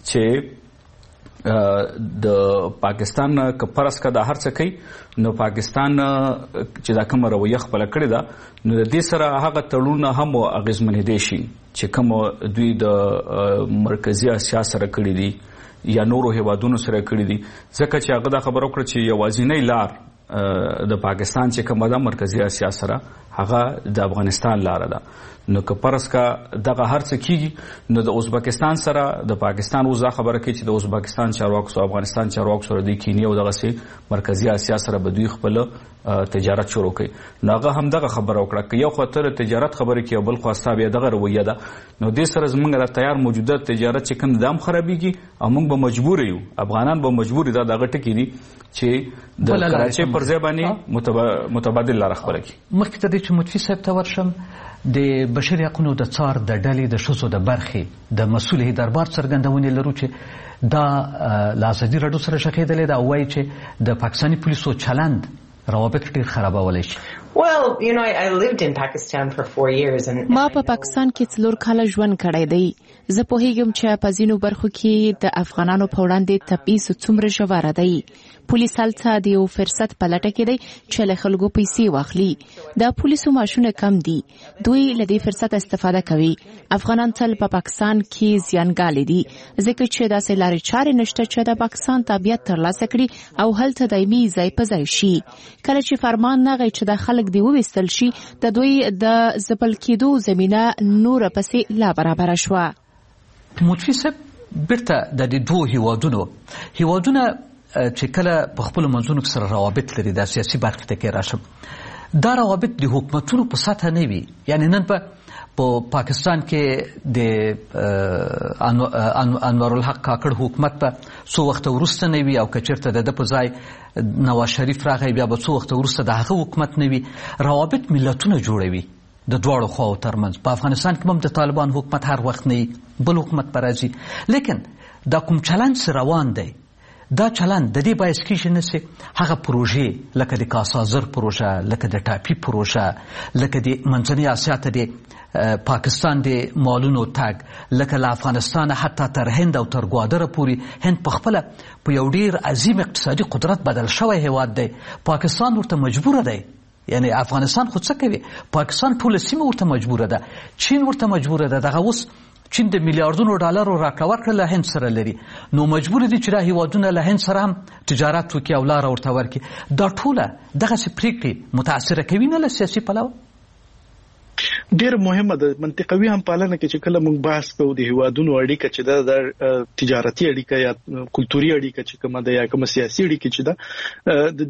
چې د پاکستان کفرس کا د هر څه کوي نو پاکستان چې دا کوم رویه خپل کړی دا نو د دې سره هغه تړون هم اغیزمن دي شي چې کوم دوی د مرکزی اسیا سره کړی دي یا نورو هیوادونو سره کړی دي ځکه چې هغه دا خبره وکړه چې یوازینی لار د پاکستان چې کومه ده مرکزی اسیا سره هغه د افغانستان لار ده نو که پرس کا دغه هر څه کیږي نو د ازبکستان سره د پاکستان وزا خبره کوي چې د ازبکستان چارواکو او افغانستان چارواکو سره د کینیا او دغه سي مرکزی اسیا سره به دوی خپل تجارت شروع کړي نو هغه هم دغه خبره وکړه چې یو خاطر تجارت خبره کوي بل خو استابه دغه رویه ده نو د سره زمونږ را تیار موجوده تجارت چې کوم دام خرابېږي او موږ به مجبور یو افغانان به مجبور دي دغه ټکی دي چې د کراچۍ پر ځای باندې متبادل لار خبره کوي مخکې ته د چمتفي صاحب ته ورشم د بشري حقوقو د څار د ډلې د شوزو د برخې د مسؤل دربار څرګندونې لرو چې دا لاسدي رډو سره شخېدلې دا وایي چې د پاکستاني پولیسو چلند روابط ډېر خرابولی شي Well, you know, I lived in Pakistan for 4 years and ما په پاکستان کې 4 کاله ژوند کړی دی زه پوهیږم چې په ځینو برخو کې د افغانانو په وړاندې تبعیض څومره ژوره دی پولیس هلته د یو فرصت په لټه کې دی چې له خلکو پیسې واخلي د پولیسو ماشونه کم دي دوی له دې فرصت استفاده کوي افغانان تل په پاکستان کې زیانګالي دي ځکه چې داسې لارې چارې نشته چې د پاکستان تابعیت ترلاسه کړي او هلته دایمي ځای په ځای شي کله چې فرمان نغی چې د خلک دی وویستل شي د دوی د ځپل کېدو زمینه نور پسې لا برابره شوه متفي صاحب بیرته د دې دوه هیوادونه چې کله په خپل منځونو کې سره روابط لري د سیاسي برخې ته کې راشم دا روابط د حکومتونو په سطح نه وي یعنی نن په پاکستان کې د انور الحق کاکړ حکومت په څو وخت وروسته نه وي او کچرته د په ځای نواز شریف راغی بیا به څو وخت وروسته د هغه حکومت نه وي روابط ملتونه جوړوي د دواړو خواو ترمنځ په افغانستان کې هم د طالبان حکومت هر وخت نه بل حکومت پر راځي لیکن دا کوم چلند روان دی دا چلند د دې باعث کیږي چې هغه پروژې لکه د کاسازر پروژه لکه د ټاپي پروژه لکه د منځنۍ اسیا ته د پاکستان د مالونو تګ لکه له افغانستان حتی تر هند او تر ګوادره پورې هند په خپله په یو ډیر عظیم اقتصادي قدرت بدل شوی هیواد دی پاکستان ورته مجبوره دی یعنی افغانستان خود څه کوي پاکستان ټوله سیمه ورته مجبوره ده چین ورته مجبوره ده دغه اوس چین د میلیارډونو ډالرو راکړه ورکړه له هند سره لري نو مجبور دي چې دا هیوادونه له هند سره هم تجارت وکړي او لاره ورته ورکړي دا ټوله دغسې پرېکړې متاثره کوي نه له سیاسي پلوه ډیر مهمه ده منطقوي هم پالنه کې چې کله موږ بحث کوو د هیوادونو اړیکه چې د تجارتي اړیکه یا کلتوري اړیکه چې کومه ده یا کومه سیاسي اړیکه چې ده د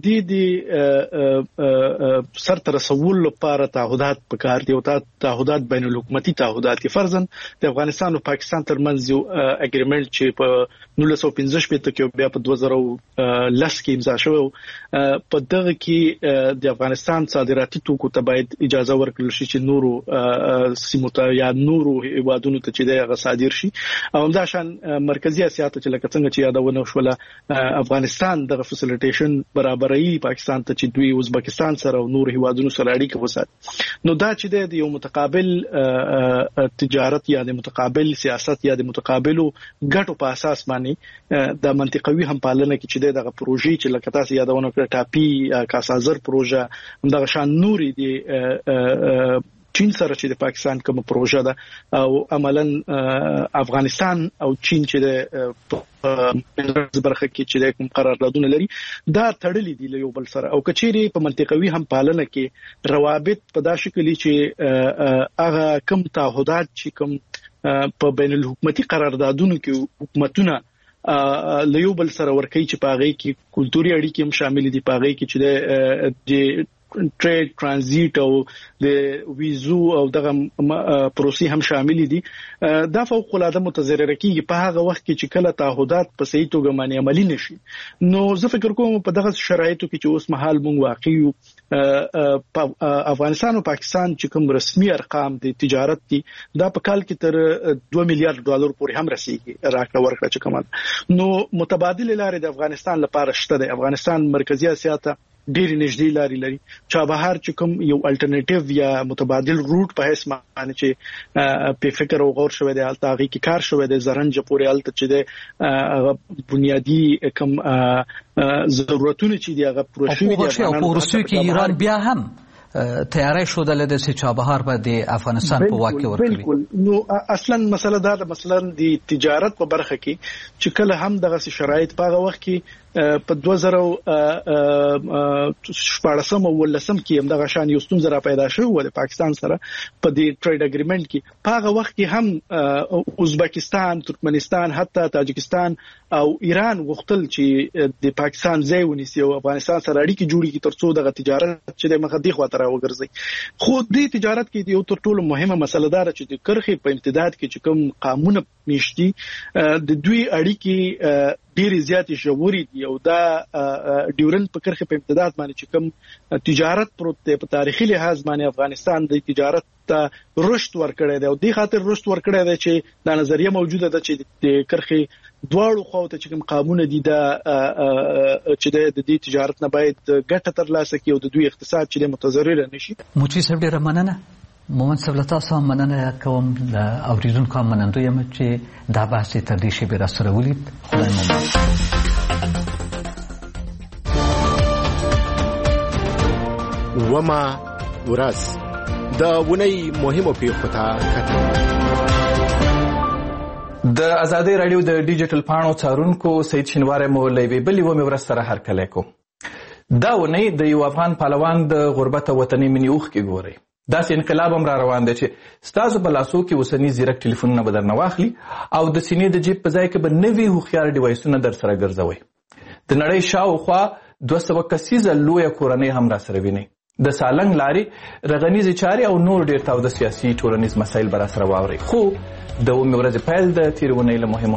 دې سر تر رسول لپاره تعهدات پکار دي او تعهدات بین الحکومتي تعهدات فرضاً د افغانستان او پاکستان ترمنځ یو اګریمنت چې په 1915 کې بیا په 2010 کې امضا شو په دغه کې د افغانستان صادراتي توکو ته باید اجازه ورکړل شي چې نورو سیمو ته یا نورو هیوادونو ته چې دغه صادر شي او همدا شان مرکزی اسیا ته چې لکه څنګه چې یادونه شوله افغانستان د فسیلیټیشن برابرۍ پاکستان ته چې دوی ازبکستان سره او نور هیوادونو سره اړیکه وساتي نو دا چې د یو متقابل تجارت یا د متقابل سیاست یا د متقابلو ګټو په اساس باندې د منطقوي هم پالنه کې چې دغه پروژې چې لکه تاسو یادونه کړه ټاپي کاسازر پروژه همدا شان نوري دی چین سره چې د پاکستان کوم پروژه ده او عملاً افغانستان او چین چې د برخه کې چې د کوم قراردادونه لري دا تړلې دي له یو بل سره او کچېری په منطقوي هم پالنه کې روابط په دا شکل چې هغه کم تعهدات چې کوم په بین الحکومتي قراردادونو کې حکومتونه له یو بل سره ورکوي چې په هغه کې کلتوري اړیکې هم شامل دي په هغه کې چې د ټریډ ترانزیت او د ویزو او دغه پروسې هم شامل دي. دا فوق العاده متضرر کیږي په هغه وخت کې چې کله تعهدات په صحیح توګه باندې عملی نشي. نو زه فکر کوم په دغه شرایطو کې چې اوس مهال مونږ واقع یو افغانستان او پاکستان چې کوم رسمي ارقام د تجارت دي دا په کال کې تر $2 میلیارډ پورې هم رسیدي راکړه ورکړه چې کومه. نو متبادل لارې د افغانستان لپاره شته. د افغانستان مرکزی اسیا ته ډېری نږدې لارې لري. چابهار چې کوم یو الټرنیټیو یا متبادل روټ په هیڅ معنی چې په فکر او غور شوی دی الته هغه کې کار شوی دی زرنج پورې الته چې د بنیادی کم ضرورتونه چې دی هغه پوره شوی دی. او په روسیې کې ایران بیا هم تیاری شو د چابهار به د افغانستان په واک کې ورکړي. نو اصلا مسله دا ده مثلا د تجارت په برخه کې چې کله هم دغه شرایط په هغه وخت کې په 2014 او 2015 کې هم دغه شان یو ستونزه را پیدا شوه د پاکستان سره په دې ټریډ اګریمنت کې. په هغه وخت کې هم ازبکستان، ترکمنستان، حتی تاجکستان او ایران غوښتل چې د پاکستان ځای ونیسي او افغانستان سره اړیکې جوړې کړي ترڅو دغه تجارت چې د مخدي خواته راوګرځي. خو دې تجارت کې یو تر ټولو مهمه مسله ده چې د کرخې په امتداد کې چې کوم قانون میشتي د دوی اړیکې ډېری زیاتې ژورې دي او دا ډیورن په کرخې په امتداد باندې چې کوم تجارت پروت دی په تاریخي لحاظ باندې افغانستان د تجارت ته رشد ورکړی دی او دې خاطر رشد ورکړی دی چې دا نظریه موجوده ده چې د کرخې دواړو خواته چې کوم قانون دي دا چې د دې تجارت نه باید ګټه ترلاسه کړي او د دوی اقتصاد چې متضرر نشي. موچی صاحب ډېره مننه. مومن صاحب له تاسو هم مننه کوم د اوریدونکو هم منندوی یم چې دا بحث تر دې شی به را سره ولید. خدای مو وما ورځ د ونی مهمو پیښو ته کتل. د ازادي رادیو د ډیجیټل پاڼو څارونکو سید شینواری مو لوي بلی و مې ورسره هر کله کو دا ونی د یو افغان پهلوان د غربت وطني منیوخ کې ګوري. داسې انقلاب هم را روان دی چې ستاسو په لاسو کې اوسني زیرک ټلیفونونه به درنه واخلي او د سینې د جیب په ځای کې به نوي هوښیار ډیوایسونه در سره ګرځوي. د نړۍ شاوخوا 200 کسیزه لویه کورنۍ هم را سره ویني. د سالنګ لارې رغنیزې چارې او نور ډېر تاوده سیاسي ټولنیز مسایل به را سره واورئ. خو د اومې ورځې پیل د تېرې اونۍ له مهمو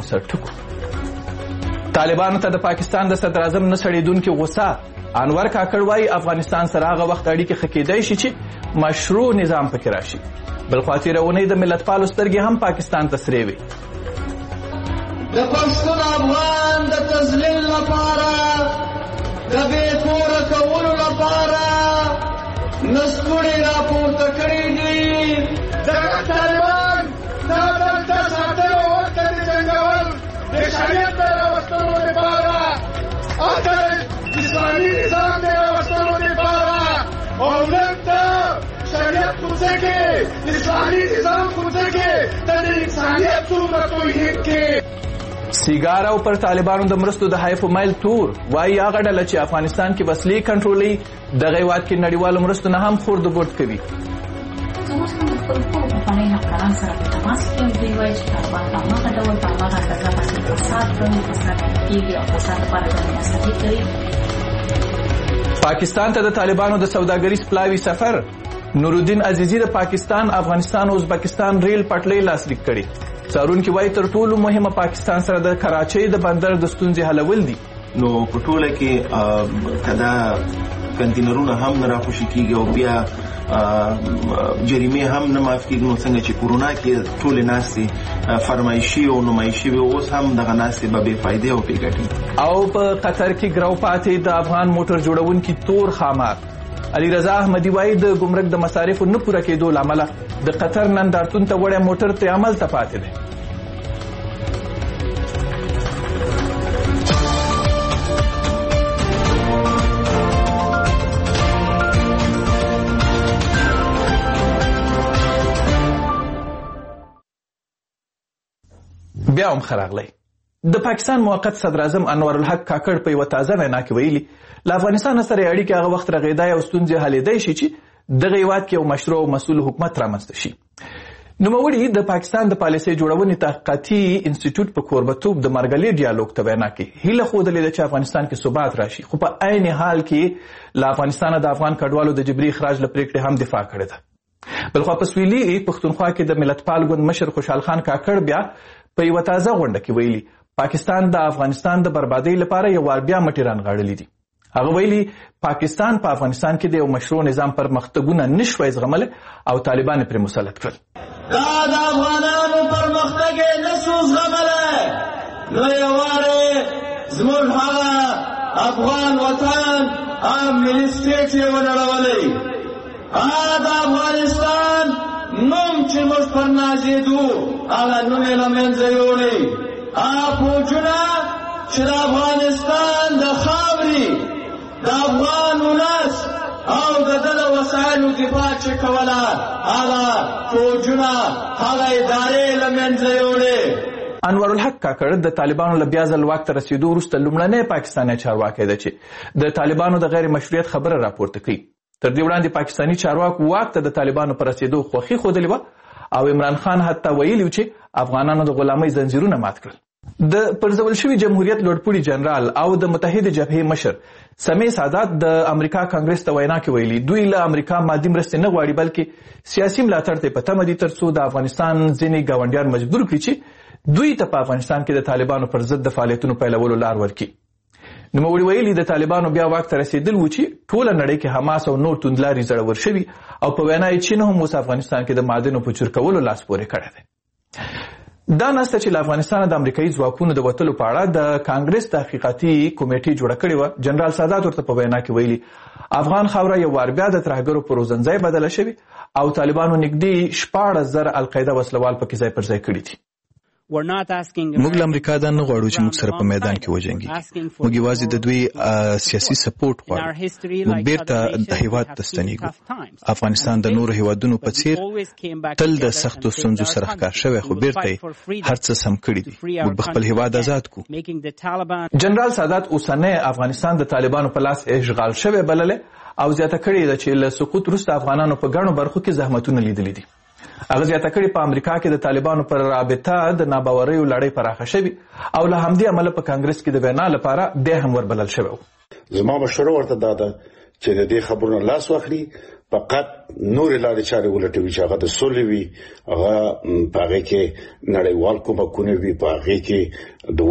سرټکو. طالبانو ته د پاکستان د صدر اعظم نه سړېدونکې غوسه. انور کاکړ وایي افغانستان سره هغه وخت اړیکې ښه کېدی شي چې مشروع نظام پکې راشي. بلخوا تېره اونۍ د ملتپالو سترګې هم پاکستان ته سرې وې. د پښتون افغان د تذلیل لپاره د بې کوره کولو لپاره نسکوړې راپورته کړي دي. دغه طالبان دا دلته ساتلو ورته د جنګول د شریعت د راوستلو لپاره او د اسلامي نظام د راوستلو لپاره او دلته شریعت کوڅه کې اسلامي نظام کوڅه کې د انسانیت څومره توهین کې. سیګار او پر طالبانو د مرستو د حیف مایل تور وایي هغه ډله چې افغانستان کې وسلې کنټرولوي دغه هېواد کې نړیوالو مرستو نه هم خورد ګوټ کوي. زموږ هم د خپلو ټولو پخوانیو همکارانو سره په تماس کې یم. دوی وایي چې طالبان په هماغه ډول په هماغه اندازه باندې فساد کوي، فساد کېږي او فساد لپاره دوی مصرفي کوي. پاکستان ته د طالبانو د سوداګریز پلاوي سفر. نورالدین عزیزي د پاکستان، افغانستان او ازبکستان ریل پټلۍ لاسلیک کړي. څارونکي وایي تر ټولو مهمه پاکستان سره د کراچۍ د بندر د ستونزې حلول دي. نو په ټوله کې کدا کنټینرونه هم نه راخوشي کیږي او بیا جریمه هم نه معاف کیږي. نو څنګه چې کورونا کې ټول ناستي فرمایشي او نمایشي وي اوس هم دغه ناستي به بې فایده او بې ګټې. او په قطر کې ګرو پاتې د افغان موټر جوړونکي تور خامار. علي رضا احمدي وایي د ګمرک د مصارفو نه پوره کېدو له امله د قطر نندارتون ته وړی موټر ترې عمل ته پاتې دی. بیا هم ښه راغلی. د پاکستان موقت صدر اعظم انور الحق کاکړ په یوه تازه وینا کې ویلي له افغانستان سره اړیکې هغه وخت رغېدای او ستونزې حلېدای شي چې دغه هېواد کې یو مشروع او مسؤل حکومت رامنځته شي. نوموړي د پاکستان د پالیسۍ جوړونې تحقیقاتي انسټیټیوټ په کوربتوب د مرګلي ډیالوګ ته وینا کې هیله ښودلې ده چې افغانستان کې ثبات راشي، خو په عین حال کې له افغانستانه د افغان کډوالو د جبري اخراج له پریکړې هم دفاع کړې ده. بلخوا په سویلي پښتونخوا کې د ملتپال ګوند مشر خوشحال خان کاکړ بیا په یوه تازه غونډه کې ویلي پاکستان د افغانستان د بربادۍ لپاره یو وار بیا مټې رانغاړلي دي. هغه ویلي پاکستان په افغانستان کې د یو مشروع نظام پرمختګونه نشوای زغملی او طالبان پرې مسلط کړل. دا د افغانانو پرمختګ یې نشو زغملی، نو یوارې زموږ هغه افغان وطن هم ملي سټیټ یې ونړولی. د افغانستان نوم چې موږ پر نازېدو هغه نوم یې له منځه یوړی. فوجونه چې د افغانستان د خاورې د افغان ولس او د ده د وسایلو دفاع چې کوله هغه فوجونه هغه ادارې له منځه یوړې. انور الحق کاکړ د طالبانو له بیا ځل واک ته رسېدو وروسته لومړنی پاکستاني چارواکی ده چې د طالبانو د غیر مشروعیت خبره راپورته کوي. تر دې وړاندې پاکستاني چارواکو واک ته د طالبانو په رسېدو خوښي ښودلې وه او عمران خان حتی ویلي و چې افغانانو د غلامۍ زنځیرونه مات کړل. د پرځول شوي جمهوریت لوړپوړي جنرال او د متحده جبهې مشر سمیع سادات د امریکا کانګرس ته وینا کې ویلي دوی له امریکا مادي مرستې نه غواړي بلکې سیاسي ملاتړ ته په تمه دي ترڅو د افغانستان ځینې ګاونډیان مجبور کړي چې دوی ته په افغانستان کې د طالبانو پر ضد د فعالیتونو پیلولو لار ورکړي. نوموړي ویلي د طالبانو بیا واک ته رسېدل و چې ټوله نړۍ کې حماس او نور توندلاري زړور شوي او په وینا یې چین هم اوس افغانستان کې د معدنو په چور کولو لاس پورې کړی دی. دا ناسته چې له افغانستانه د امریکایي ځواکونو د وتلو په اړه د کانګرس تحقیقاتي کمیټې جوړه کړې وه، جنرال سادات ورته په وینا کې ویلي افغان خاوره یو وار بیا د ترهګرو په روزنځای بدله شوې او طالبانو نږدې 14,000 القاعده وسلوال پکې ځای پر ځای کړي دي. موږ له امریکا دا نه غواړو چې موږ سره په میدان کې وجنګي، موږ یوازې د دوی سیاسي سپورټ غواړو. موږ بیرته هیواد ته ستنیږو. افغانستان د نورو هیوادونو په څیر تل د سختو ستونزو سره ښکار شوی، خو بیرته هر څه سم کړي دي. موږ به خپل هیواد آزاد کړو. جنرال سادات اوسنی افغانستان د طالبانو په لاس اشغال شوی بللی او زیاته کړې ده چې له سقوط وروسته افغانانو په ګڼو برخو کې زحمتونه لیدلي دي. هغه زیاته کړې په امریکا کې د طالبانو پر رابطه د ناباوریو لړۍ پراخه شوې او له همدې امله په کانګرس کې د وینا لپاره بیا هم وربلل شوی و. زما مشوره ورته دا ده چې د دې خبرونو لاس واخلي، فقط نورې لارې چارې ولټوي چې هغه د سولې وي، هغه په هغې کې نړیوال کومکونه وي، په هغې کې د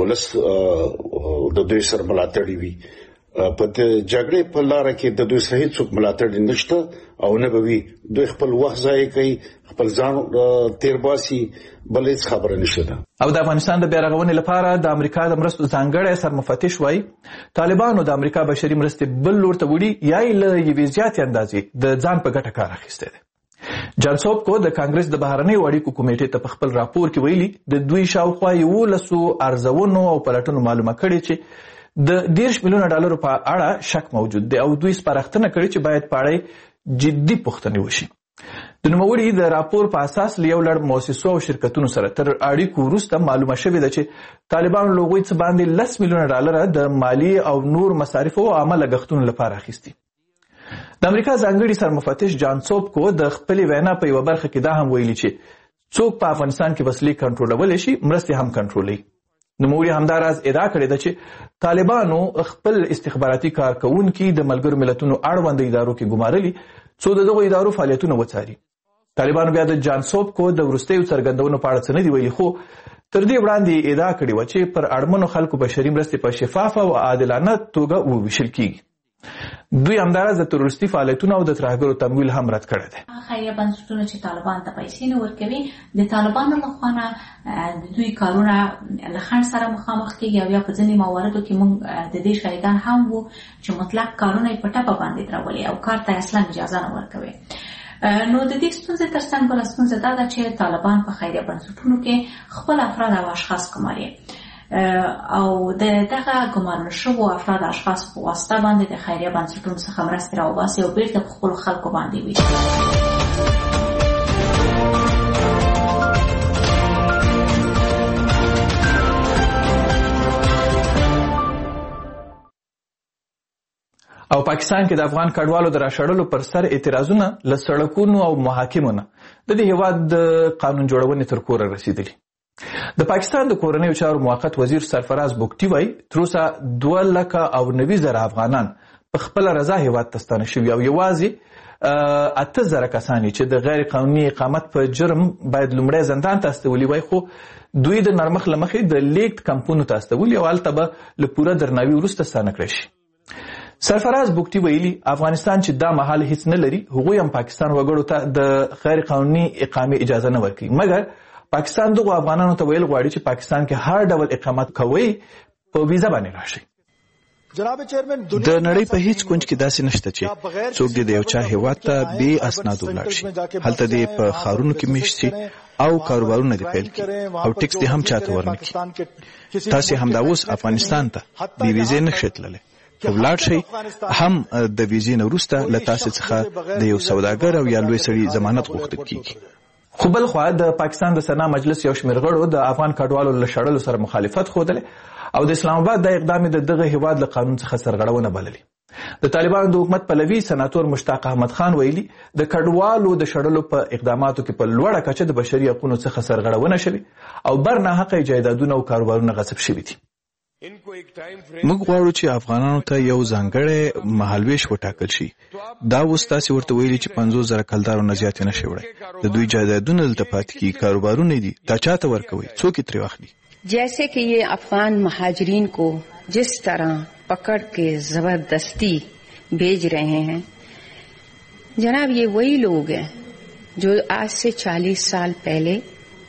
ولس د دوی سره ملاتړ وي. په جګړې په لاره کې د دوی صحیح څوک ملاتړ نشته او نه به وي. دوی خپل وخت ضایع کوي، خپل ځان تیر باسي، بل هیڅ خبره نشته ده. او د افغانستان د بیا رغونې لپاره د امریکا د مرستو ځانګړی سرمفتش وایي طالبانو د امریکا بشري مرستې بل لور ته وړي یا یې له یوې زیاتې اندازې د ځان په ګټه کار اخیستی دی. جان سوبکو د کانګرس د بهرنیو اړیکو کمیټې ته په خپل راپور کې ویلي د دوی شاوخوا 11 ارزونو او پلټنو معلومه کړې چې د 10 میلیونه ډالرو په اړه شک موجود دی او دوی سپارښتنه کړې چې باید په اړه جدي پوښتنې وشي. د نوموړي د راپور په اساس له یو لړ مؤسسو او شرکتونو سره تر اړیکو وروسته معلومه شوې ده چې طالبانو له هغوی څخه باندې 10 میلیونه ډالر د مالی او نور مصارفو او عامه لګښتونو لپاره اخیستي. د امریکا ځانګړي سرمفتش جان سوبکو د خپلې وینا په یوه برخه کې دا هم ویلي چې څوک په افغانستان کې وسلې کنټرولولی شي مرستې هم کنټرولوي. نوموړي همداراز ادعا کړې ده چې طالبانو خپل استخباراتي کارکوونکي د ملګرو ملتونو اړوند ادارو کې ګمارلي څو د دغو ادارو فعالیتونه وڅاري. طالبانو بیا د جان سوبکو د وروستیو څرګندونو په اړه څه نه دي ویلي، خو تر دې وړاندې ادعا کړې وه چې پر اړمنو خلکو بشري مرستې په شفافه او عادلانه توګه وویشل کیږي. دوی همداراز د تروریستي فعالیتونو او د ترهګرو تمویل هم رد کړی دی. خیریه بنسټونه چې طالبان ته پیسې نه ورکوي د طالبانو لخوا نه د دوی کارونه له خنډ سره مخامخ کیږي او یا په ځینې مواردو کې موږ د دې شاهدان هم وو چې مطلق کارونه یې په ټپه باندې درولي او کار ته اصلا اجازه نه ورکوي. نو د دې ستونزې تر څنګ بله ستونزه دا ده چې طالبان په خیریه بنسټونو کې خپل افراد او اشخاص ګماري او دغه ګمارل شوو افراد او اشخاص په واسطه باندې د خیریه بنسټونو څخه مرستې راوباسي او بیرته په خپلو خلکو باندې وي. او پاکستان کې د افغان کډوالو د راشړلو پر سر اعتراضونه له سړکونو او محاکمو نه د دې هیواد د قانون جوړونې تر کوره رسیدلي. د پاکستان د کورنیو چارو موقت وزیر سرفراز بوکټي وایي تر اوسه 2,90,000 افغانان په خپله رضا هیواد ته ستانه شوي او یوازې 8,000 کسان چې د غیر قانوني اقامت په جرم باید لومړی زندان ته استولي وای، خو دوی د نرمخ له مخې د لیږد کمپونو ته استولي او هلته به له پوره درناوي وروسته ستانه کړی شي. سرفراز بوکټي ویلي افغانستان چې دا مهال هیڅ نه لري، هغوی هم پاکستان وګړو ته د غیر قانوني اقامې اجازه نه ورکوي، مګر پاکستان دغو افغانانو ته ویل غواړي چې پاکستان کې هر ډول اقامت کوئ په ویزا باندې راشي. د نړۍ په هیڅ کونج کې داسې نشته چې څوک د یو چا هیواد ته بې اسنادو ولاړ شي. هلته دی په ښارونو کې میشت شي او کاروبارونه دی پیل کړي او ټیکس دی هم چاته ورنکړي. تاسې همدا اوس افغانستان ته بې ویزې نه شئ تللی، که ولاړ شئ هم د ویزې نه وروسته له تاسې څخه د یو سوداګر او یا لوی سړي ضمانت غوښتل کیږي. خو بل خوا د پاکستان د سنا مجلس یو شمېر غړو د افغان کډوالو له شړلو سره مخالفت ښودلی او د اسلام آباد د اقدام د دغه هیواد له قانون څخه سرغړونه بللي. د طالبانو د حکومت پلوي سناتور مشتاق احمد خان ویلي د کډوالو د شړلو په اقداماتو کې په لوړه کچه د بشري حقونو څخه سرغړونه شوي او برناحقه جایدادونه او کاروبارونه غصب شوي دي. موږ غواړو چې افغانانو ته یو ځانګړی مهالویش وټاکل شي. دا اوس تاسې ورته ویلي چې 50,000 کلدارو نه زیات نه شي وړی. د دوی جایدادونه دلته پاتې کیږي، کاروبارونه دي، دا چاته ورکوي؟ څوک یې ترې واخلي؟ جیسے کہ یہ افغان مہاجرین کو جس طرح پکڑ کے زبردستی بھیج رہے ہیں، جناب یہ وہی لوگ ہیں جو آج سے 40 سال پہلے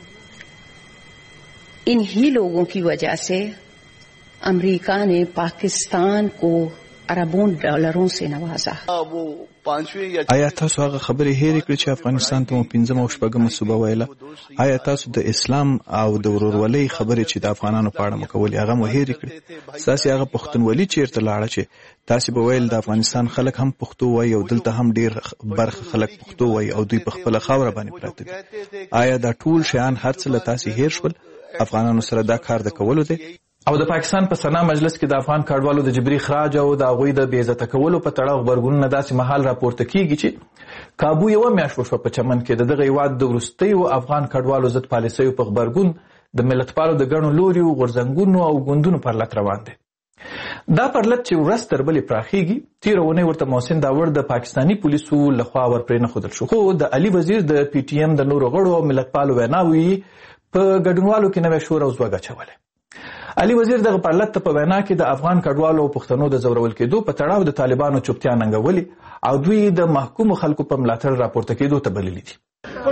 انہی لوگوں کی وجہ سے امریکہ نے پاکستان کو اربوں ڈالروں سے نوازا. آیا تاسو هغه خبرې هېرې کړې چې افغانستان ته مو 5 او 6 صوبه ویله؟ آیا تاسو د اسلام او د ورورولۍ خبرې چې د افغانانو په اړه مو کولې هغه مو هېرې کړې؟ ستاسې هغه پښتونولي چیرته لاړه چې تاسې به ویل د افغانستان خلک هم پښتو وایي او دلته هم ډېر برخه خلک پښتو وایي او دوی په خپله خاوره باندې پراته دي؟ آیا دا ټول شیان هر څه له تاسې هېر شول؟ افغانانو سره دا کار د کولو دی؟ او د پاکستان په سنا مجلس کې د افغان کډوالو د جبري خراج او د هغوی د بې عزته کولو په تړاو غبرګونونه داسې مهال راپورته کیږي چې کابو یوه میاشت وشوه په چمن کې د دغه هیواد د وروستیو افغان کډوالو ضد پالیسیو په غبرګون د ملتپالو د ګڼو لوریو غورځنګونو او ګوندونو پر لټ روان دی. دا پرلط چې ورځ تر بلې پراخیږي، تېره اونۍ ورته محسن داوړ د پاکستاني پولیسو لخوا ورپرې نه ښودل شو، خو د علي وزیر د پی ټي ایم د نورو غړو او ملتپالو ویناوې په ګډونوالو کې نوی شور او ځواک اچولی. علي وزیر دغه پرلط ته په وینا کې د افغان کډوالو او پښتنو د ځورول کېدو په تړاو د طالبانو چوپتیا ننګولي او دوی د محکومو خلکو په ملاتړ راپورته کېدو ته بللي دي.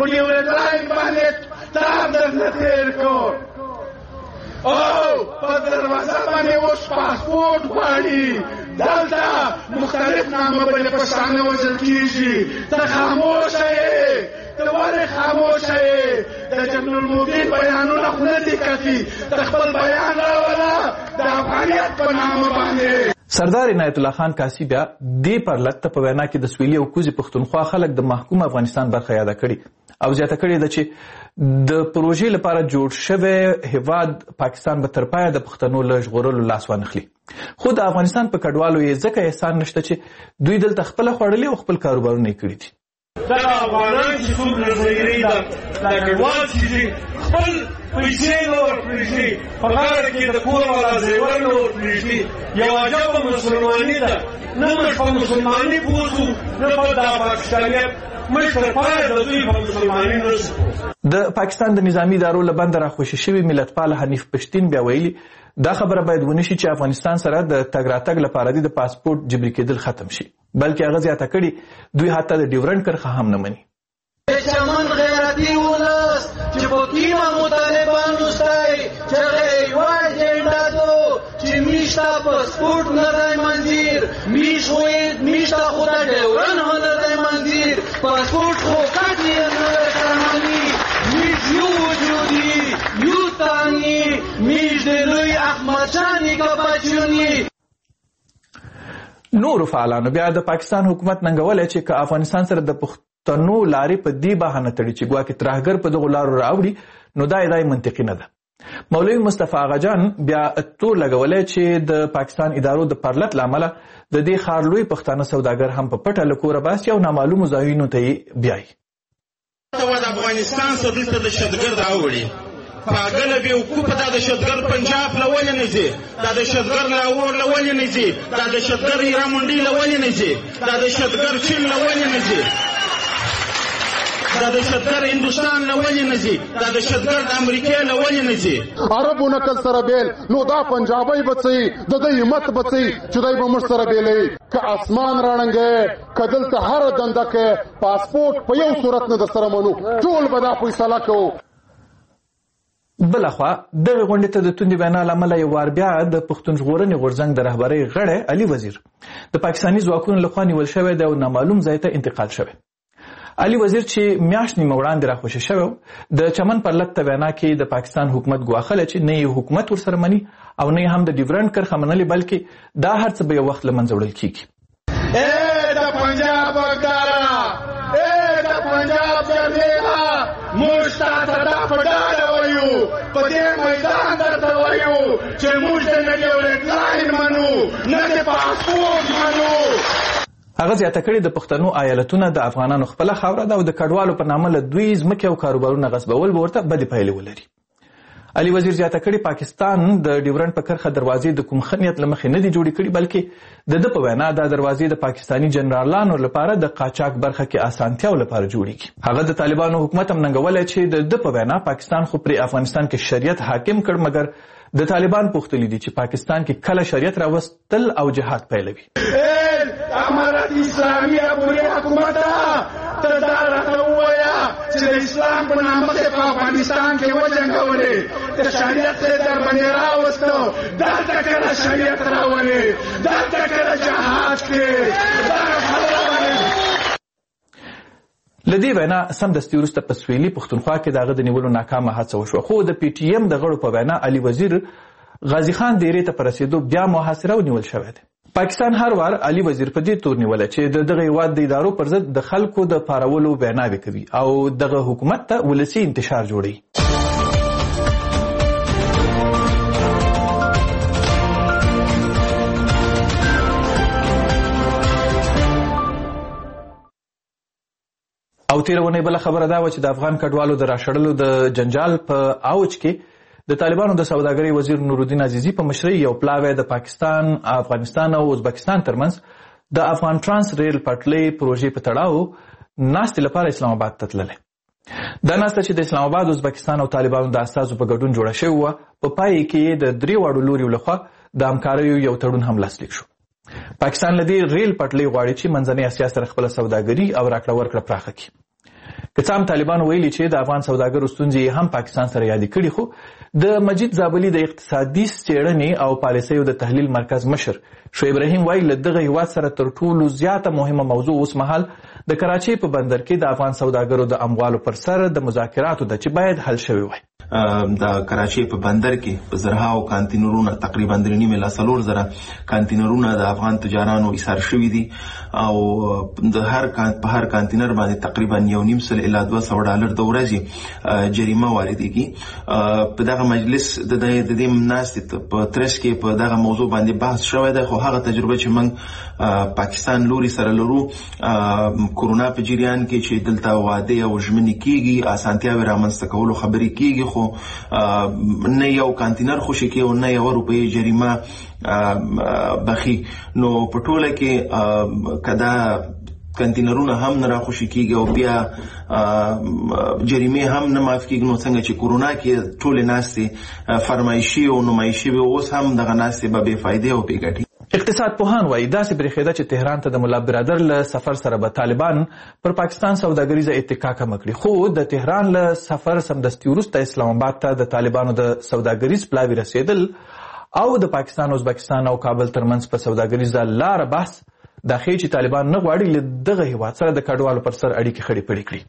او په دروازه باندې اوس پاسپورت غواړي، دلته مختلف نامه باندې پښتانه وژل کېږي. ته خاموشه یې، ته ولې خاموشه یې؟ د جنرال مبین بیانونه خو نه دي کتي، ته خپل بیان راوله د افغانیت په نامه باندې. سردار عنایت الله خان کاسي بیا دې پرلط ته په وینا کې د سویلي او کوزي پښتونخوا خلک د محکوم افغانستان برخه یاده کړي او زیاته کړې ده چې د پروژې لپاره جوړ شوی هیواد پاکستان به تر پایه د پښتنو له ژغورلو لاس وانخلي. خو د افغانستان په کډوالو یې ځکه احسان نشته چې دوی دلته خپله خوړلي او خپل کاروبارونه یې کړي دي. دا افغانان چې څومره ظاهري ده دا کډوال چې دي خپل پیسې نه ورپرېږدي، په غاړه کې د کور والا زیور نه ورپرېږدي. یو عجبه مسلماني ده، نه موږ په مسلماني پوه شو نه په دا پاکستانیت. موږ تر پایه د دوی په مسلماني نه شو. د پاکستان د نظامي ادارو له بنده راخوشي شوي ملتپال حنیف پشتین بیا ویلي دا خبره باید ونشي چې افغانستان سره د تګ راتګ لپاره د پاسپورت جبري کېدل ختم شي، بلکې هغه زیاته کړي دوی حتی د ډیورنډ کرښه هم نه مني. چمن غیرتي ولس چې په کیمه مطالبانو ستایي چې هغه یوه اجنډا دو چې میشته پاسپورت نه دی منظیر، میشته خو د ډیورنډ هم نه دی منظیر، پاسپورت خو کټ یې نه شرمني، میش یو وجودي یو تانی میش د لوی احمدشاه نیکه بچونی. نورو فعالانو بیا د پاکستان حکومت ننګولی چې که افغانستان سره د پښتنو لارې په دې بهانه تړي چې ګواکې ترهګر په دغو لارو راوړي، نو دا ادعا منطقي نه ده. مولوي مصطفی آغاجان بیا تور لګولای چې د پاکستان ادارو د پرلت لامل د دې ښار لوی پښتانه سوداګر هم په پټه لکوره باسي او نامعلومو ځایونو ته بیایي. د افغانستان څخه دلته د شتګرد راوړي پاگل بیوقوف دا د شتګر پنجاب لولې نه ځي دا د شتګر لاهور لولې نه ځي دا د شتګر ایران منډي لولې نه ځي دا د شتګر چین لولې نه ځي دا د شتګر هندوستان لولې نه ځي دا د شتګر د امریکا لولې نه ځي عربو نقل سره بیل نو دا پنجابی بچي د دې همت بچي چې دای به مر سره بیلې که اسمان رانګه کدل ته هر دنده کې پاسپورت په یو صورت نه د سره منو ټول به دا فیصله کوو. بلخوا دغه غونډې ته د توندې وینا له امله یو وار بیا د پښتون ژغورنې غورځنګ د رهبرۍ غړی علي وزیر د پاکستاني ځواکونو لخوا نیول شوی دی او نامعلوم ځای ته انتقال شوی. علي وزیر چې میاشت نیمه وړاندې راخوشي شوی د چمن پر لټ وینا کې د پاکستان حکومت ګواښلی چې نه یې حکومت ورسره مني او نه هم د ډیورنډ کرښه منلې بلکې دا هر څه به یو وخت له منځه وړل کیږي. د پنجاب وګدارا د پنجاب جرنیلا موږ تاسو ته په ډاډه وایو په دې میدان درته وایو چې موږ د نړیوال لاین منو نه د پاسپورت منو. هغه زیاته کړې د پښتنو ایالتونه د افغانانو خپله خاوره ده او د کډوالو په نامه له دوی ځمکې او کاروبارونه غصبول به ورته بدې پایلې ولري. علي وزیر زیاته کړې پاکستان د ډیورنډ په کرښه دروازې د کوم ښه نیت له مخې نه دي جوړې کړي بلکې د ده په وینا دا دروازې د پاکستاني جنرالانو لپاره د قاچاق برخه کې اسانتیاو لپاره جوړېږي. هغه د طالبانو حکومت هم ننګولی چې د ده په وینا پاکستان خو پرې افغانستان کې شریعت حاکم کړ مګر د طالبان پوښتلي دي چې پاکستان کې کله شریعت راوستل او جهاد پیلوي. امارت اسلامي پورې حکومت ته دا راته ووایه چې د اسلام په نامه کې په افغانستان کې وجنګولې د شریعت یې در باندې راوستو دلته کله شریعت راولې دلته کله جهاد کې له دې وینا سمدستي وروسته په سویلي پښتونخوا کې د هغه د نیولو ناکامه هڅه وشوه خو د پی ټي ایم د غړو په وینا علي وزیر غازي خان دیرې ته په رسېدو بیا محاصره ونیول شوی دی. پاکستان هر وار علي وزیر په دې تور نیولی چې دغه هیواد د ادارو پر ضد د خلکو د پارولو ویناوې کوي او دغه حکومت ته ولسي انتشار جوړوي. او تیره ونې بله خبره دا وه چې د افغان کډوالو د راشړلو د جنجال په اوج کې د طالبانو د سوداګرۍ وزیر نورالدین عزیزي په مشرۍ یو پلاوی د پاکستان، افغانستان او ازبکستان ترمنځ د افغان ترانس ریل پټلۍ پروژې په تړاو ناستې لپاره اسلام آباد ته تللی. دا ناسته چې د اسلام آباد، ازبکستان او طالبانو د استازو په ګډون جوړه شوې وه په پای کې د درې واړو لوریو لخوا د همکاریو یو تړون هم لاسلیک شو. پاکستان له دې ریل پټلۍ غواړي چې منځنۍ اسیا سره خپله سوداګري او راکړه ورکړه پراخه کړي. که څه هم طالبانو ویلي چې د افغان سوداګرو ستونزې هم پاکستان سره یادې کړي خو د مجید زابلي د اقتصادي څېړنې او پالیسیو د تحلیل مرکز مشر شعیب رحیم وایي له دغه هیواد سره تر ټولو زیاته مهمه موضوع اوس مهال د کراچۍ په بندر کې د افغان سوداګرو د اموالو پر سر د مذاکراتو ده چې باید حل شوی وای. د کراچۍ په بندر کې په زرهاو کانتینرونه تقریبا 3.4 کانتینرونه د افغان تجارانو ایثار شوي دي او د په هر کانتینر باندې تقریبا $1.5 الی $200 د ورځې جریمه واردېږي. په دغه مجلس د دې ناستې په ترڅ کې په دغه موضوع باندې بحث شوی دی خو هغه تجربه چې موږ پاکستان لوري سره لرو کورونا په جریان کې چې دلته واده او ژمنې کېږي اسانتیاوې رامنځته کولو خبرې کېږي خو نه یو کانتینر خوشي کې او نه یو روپۍ جریمه بخي نو په ټوله کې کدا کانتینرونه هم نه راخوشي کېږي او بیا جریمې هم نه معاف کېږي نو څنګه چې کورونا کې ټولې ناستې فرمایشي او نمایشي وي اوس هم دغه ناستې به بې فایدې او بې ګټې. اقتصاد پوهان وایي داسې برېښېده چې تهران ته د ملا برادر له سفر سره به طالبان پر پاکستان سوداګریزه اتکا کمه کړي خو د تهران له سفر سمدستي وروسته اسلام آباد ته د طالبانو د سوداګریز پلاوي رسېدل او د پاکستان، ازبکستان او کابل ترمنځ په سوداګریزه لاره بحث دا ښیي چې طالبان نه غواړي له دغه هیواد سره د کډوالو پر سر اړیکې خړې پړې کړي.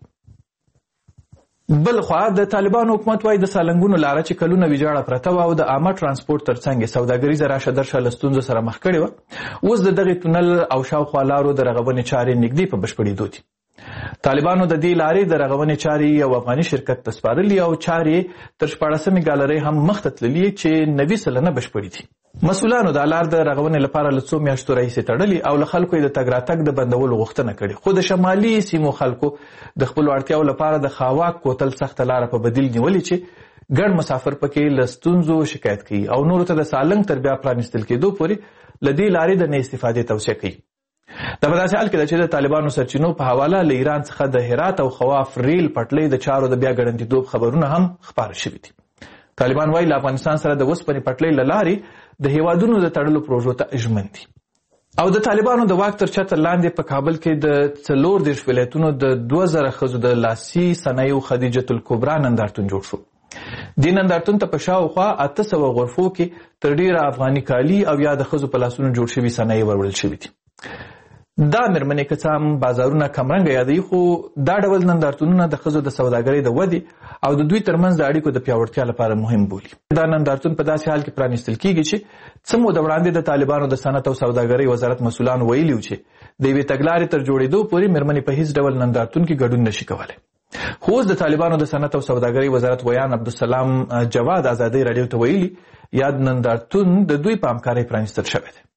بل خوا د طالبانو حکومت وایي د سالنګونو لاره چې کلونه ویجاړه پرته وه او د عامه ترانسپورټ ترڅنګ سوداګریزه راشه درشه له ستونزو سره مخ کړې وه اوس د دغې تونل او شاوخوا لارو د رغونې چارې نږدې په بشپړېدو دي. طالبانو د دې لارې د رغونې چارې یو افغاني شرکت ته سپارلي او چارې تر 14مې ګالرۍ هم مخته تللي چې 90% بشپړې دي. مسؤلانو د لار د رغونې لپاره له 2 میاشتو راهیسې تړلي او له خلکو یې د تګ راتګ د بندولو غوښتنه کړې، خو د شمالي سیمو خلکو د خپلو اړتیاو لپاره د خاواک کوتل سخته لاره په بدیل نیولې چې ګڼ مسافر پکې له ستونزو شکایت کوي او نورو ته د سالنګ تر بیا پرانیستل کېدو پورې له دې لارې د نه استفادې توصیه کوي. دا په داسې حال کې ده چې د طالبانو سرچینو په حواله له ایران څخه د هرات او خواف ریل پټلۍ د چارو د بیا ګړندیتوب خبرونه هم خپاره شوي دي. طالبان وایي له افغانستان سره د اوسپنې پټلۍ له لارې د هیوادونو د تړلو پروژو ته ژمن دي. او د طالبانو د واک تر چتر لاندې په کابل کې د 34 ولایتونو د 2000 ښځو د لاسي صنایعو خدیجة الکبرا نندارتون جوړ شو. دې نندارتون ته په شاوخوا 800 غرفو کې تر ډیره افغاني کالي او یا د ښځو په لاسونو جوړ شوي صنایع وروړل شوي دي. دا مېرمنې که څه هم بازارونه کمرنګه یادوي، خو دا ډول نندارتونونه د ښځو د سوداګرۍ د ودې او د دوی ترمنځ د اړیکو د پیاوړتیا لپاره مهم بولي. دا نندارتون په داسې حال کې پرانیستل کیږي چې څه موده وړاندې د طالبانو د صنعت او سوداګرۍ وزارت مسؤلانو ویلي و چې د یوې تګلارې تر جوړېدو پورې مېرمنې په هیڅ ډول نندارتون کې ګډون نشي کولی. خو اوس د طالبانو د صنعت او سوداګرۍ وزارت ویان عبدالسلام جواد ازادۍ راډیو ته ویلي یاد نندارتون د دوی په همکارۍ پرانیستل شوی دی.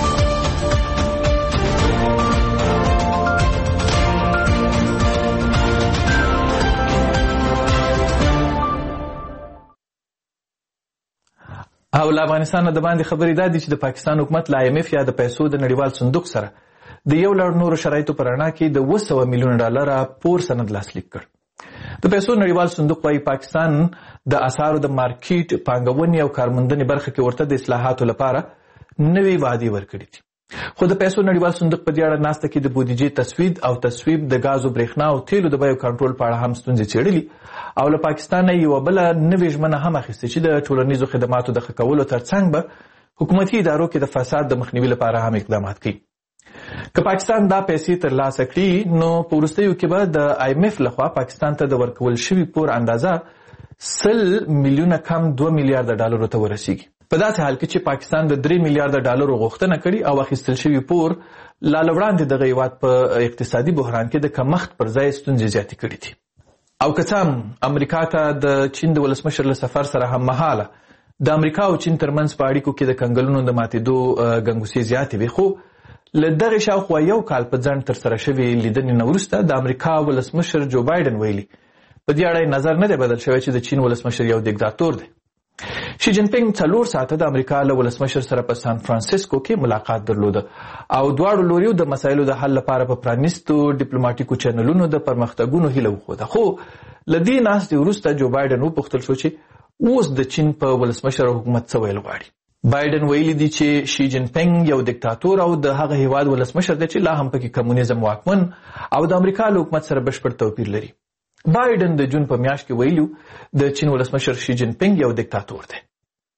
او له افغانستان د باندې خبرې دا دي چې د پاکستان حکومت له IMF یا د پیسو د نړیوال صندوق سره د یو لړ نورو شرایطو په رڼا کې د 200 میلیون ډالر پور سند لاسلیک کړ. د پیسو نړیوال صندوق وايي پاکستان د اسعارو د مارکیټ پانګونې او کارموندنې برخه کې ورته د اصلاحاتو لپاره نوې وعدې ورکړې دي. خو د پیسو نړیوال صندوق په دې اړه ناسته کې د بودیجې تسوید او تصویب د غازو برېښنا او تیلو د بیو کنټرول په اړه هم ستونزې څېړلي او له پاکستانه یوه بله نوې ژمنه هم اخیستې چې د ټولنیزو خدماتو د ښه کولو ترڅنګ به حکومتي ادارو کې د فساد د مخنیوي لپاره هم اقدامات کوي. که پاکستان دا پیسې ترلاسه کړي نو په وروستیو کې به د IMF لخوا پاکستان ته د ورکول شوي پور اندازه 100 میلیونه کم 2 میلیارډ ډالرو ته ورسیږي. په داسې حال کې چې پاکستان د 3 میلیارډ ډالرو غوښتنه کړې او اخیستل شوي پور لا له وړاندې دغه هیواد په اقتصادي بحران کې د کمښت پر ځای ستونزې زیاتې کړې دي. او که څه هم امریکا ته د چین د ولسمشر له سفر سره هم مهاله د امریکا او چین ترمنځ په اړیکو کې د کنګلونو د ماتېدو ګنګوسې زیاتې وي، خو له دغې شاوخوا یو کال په ځنډ ترسره شوې لیدنې نه وروسته د امریکا ولسمشر جو بایډن ویلي په دې اړه نظر نه دی بدل شوی چې د چین ولسمشر یو دیکتاتور دی. شي جین پینګ 4 ساعته د امریکا له ولسمشر سره په سان فرانسیسکو کې ملاقات درلوده او دواړو لوریو د مسایلو د حل لپاره په پرانیستو ډیپلوماټیکو چینلونو د پرمختګونو هیله وښوده. خو له دې ناستې وروسته جو بایډن وپوښتل شو چې اوس د چین په ولسمشر حکومت څه ویل غواړي. بایډن ویلي دی چې شي جین پینګ یو دیکتاتور او د هغه هیواد ولسمشر دی چې لا هم پکې کمونیزم واکمن او د امریکا له حکومت سره بشپړ توپیر لري. بایډن د جون په میاشت کې ویلو د چین ولسمشر شي جین پینګ یو دیکتاتور دی.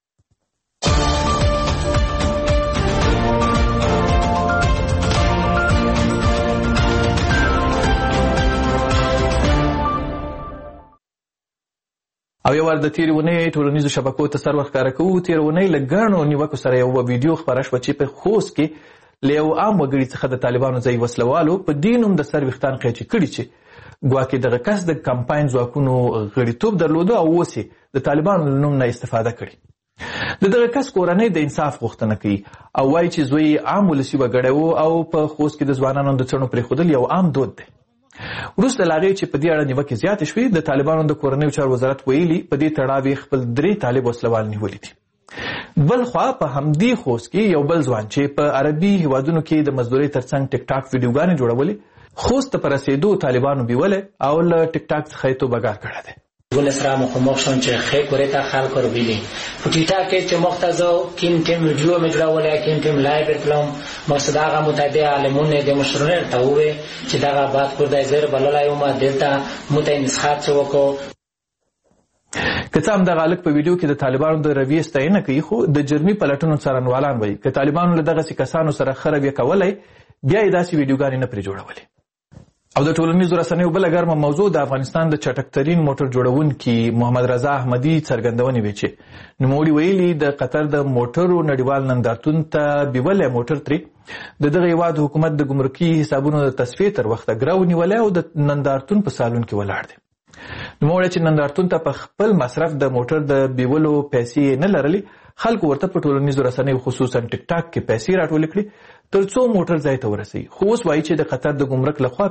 او یو ور د تیرې اونۍ ټولنیزو شبکو ته سر ورښکاره کوو. تیره اونۍ له ګڼو نیوکو سره یوه ویډیو خپره شوه چې په خوست کې له یو عام وګړي څخه د طالبانو ځایي وسلوالو په دې نوم د سر ویښتان قیچي کړي چې ګواکې دغه کس د کمپاین ځواکونو غړیتوب درلوده او اوس یې د طالبانو له نوم نه استفاده کړي. د دغه کس کورنۍ د انصاف غوښتنه کوي او وایي چې زوی عام ولسي وګړی و او په خوست کې د ځوانانو د څڼو پرېښودل یو عام دود دی. وروسته له هغې چې په دې اړه نیوکې زیاتې شوې د طالبانو د کورنیو چارو وزارت ویلي په دې تړاو یې خپل 3 طالب وسلوال نیولي دي. بل خوا په همدې خوست کې یو بل ځوان چې په عربي هیوادونو کې د مزدورۍ ترڅنګ ټیک ټاک ویډیوګانې جوړولې خوست ته په رسېدو طالبانو بیولی او له ټیک ټاک څخه یې توبهګار کړی دی. گل سرا مخمخ شون چه خیلی کوریتا خلق رو بیلی پوتیتا که چه مختزو کین تیم ویدیو میجرا ولی کین تیم لایو اتلام مقصد آقا متعدی عالمون ده مشرونه ارتاوه چه داغا بات کرده زیر بلالای اوما دلتا متعی نسخات چه وکو. که څه هم دغه هلک په ویډیو کې د طالبانو د رویې ستاینه کوي، خو د جرمي پلټنو څارنوالان وایي که طالبانو له دغسې کسانو سره ښه رویه کولی بیا یې داسې ویډیوګانې نه پرې جوړولې. او د ټولنیزو رسنیو بل ګرمه موضوع د افغانستان د چټکترین موټر جوړونکي محمد رضا احمدي څرګندونې وې چې نوموړي ویلي د قطر د موټرو نړیوال نندارتون ته بیولې موټر ترې د دغه هیواد حکومت د ګمرکي حسابونو د تصفیې تر وخته ګراو نیولې او د نندارتون په سالون کې ولاړ دی. نوموړي چې نندارتون ته په خپل مصرف د موټر د بیولو پیسې نه لرلې، خلکو ورته په ټولنیزو رسنیو خصوصا ټیک ټاک کې پیسې راټولې کړې ترڅو موټر ځای ته ورسوي. خو اوس وایي چې د قطر د ګمرک لخوا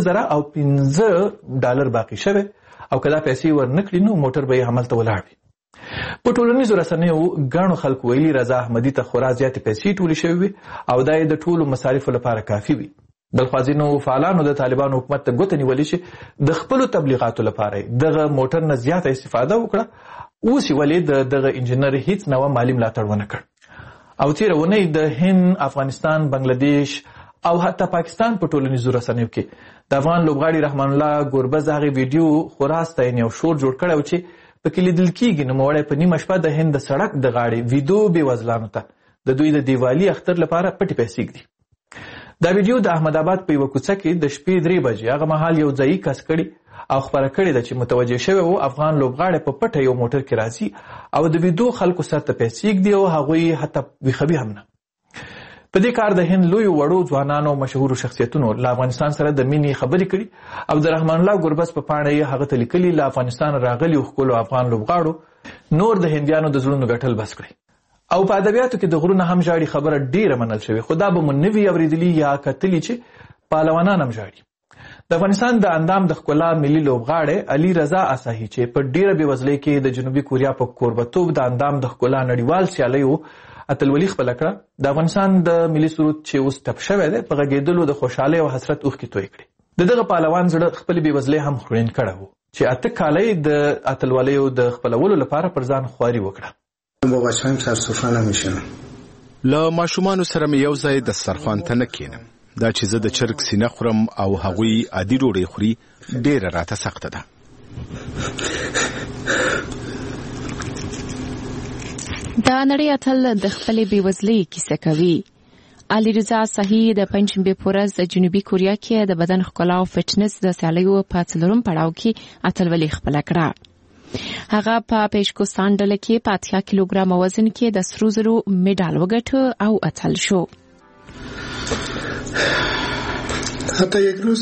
$15,005 باقي شوی او که دا پیسې ورنکړي نو موټر به یې هملته ولاړ وي. په ټولنیزو رسنیو ګڼو خلکو ویلي رضا احمدي ته خورا زیاتې پیسې ټولې شوې وي او دا یې د ټولو مصارفو لپاره کافي وي. بلخوا ځینو فعالانو د طالبانو حکومت ته ګوته نیولې چې د خپلو تبلیغاتو لپاره دغه موټر نه زیاته استفاده وکړه، اوس یې ولې دغه انجینر هیڅ نوع مالي ملاتړ ونه کړ. او تیره اونۍ د هند، افغانستان، بنگلادیش او حتی پاکستان په ټولنیزو رسنیو کې د افغان لوبغاړي رحمان الله ګوربز هغه ویډیو خورا ستاینې او شور جوړ کړی و چې پکې لیدل کېږي نوموړی په نیمه شپه د هند د سړک د غاړې ویډیو بېوزلانو ته د دوی د دیوالي اختر لپاره پټې پیسې ږدي. دا ویډیو د احمد آباد په یوه کوڅه کې د شپې 3 بجې هغه مهال یو ځایي کس کړي او خبره کړې ده چې متوجه شوی و افغان لوبغاړی په پټه یو موټر کې راځي او د ویډیو خلکو سر ته پیسې ږدي او هغوی حتی ویښوي هم نه. په دې کار د هند لویو وړو ځوانانو او مشهورو شخصیتونو له افغانستان سره د مینې خبرې کړي او د رحمان الله ګوربز په پاڼه یې هغه ته لیکلي له افغانستان راغلي ښکلو افغان لوبغاړو نور د هندیانو د زړونو ګټل بس کړي. او په ادبیاتو کې د غرونه هم ژاړي خبره ډیره منل شوې، خو دا به مو نه وي اورېدلي یا کتلي چې پهلوانان هم ژاړي. د افغانستان د اندام د ښکلا ملي لوبغاړی علي رضا اساهي چې په ډیره بېوزلۍ کې د جنوبي کوریا په کوربتوب د اندام د ښکلا نړیوال سیالیو اتلولي خپله کړه، د افغانستان د ملي سرود چې اوس ټپ شوی دی په غږېدلو د خوشحالۍ او حسرت اوښکې تویې کړې. د دغه پهلوان زړه خپلې بېوزلۍ هم خوړین کړی و چې 8 کاله د اتلولیو د خپلولو لپاره پر ځان خواري وکړه. با بچه‌هایم سر سفره نمیشنم. له ماشومانو سره مې یو ځای دسترخوان ته نه کینم. دا چې زه د چرګ سینه خورم او هغوی عادي ډوډۍ خوري ډیره راته سخته ده. دا نړۍ اتل د خپلې بېوزلۍ کیسه کوي. علي رضا اساهي د پنجشنبې په ورځ د جنوبي کوریا کې د بدن ښکلا او فټنس د سیالیو په 4 پړاو کې اتلولي خپله کړه. هغه په پیشکوستان ډله کې په 80 کیلوګرام وزن کې د سرو زرو مډال وګټه او اتل شو. حتی یک روز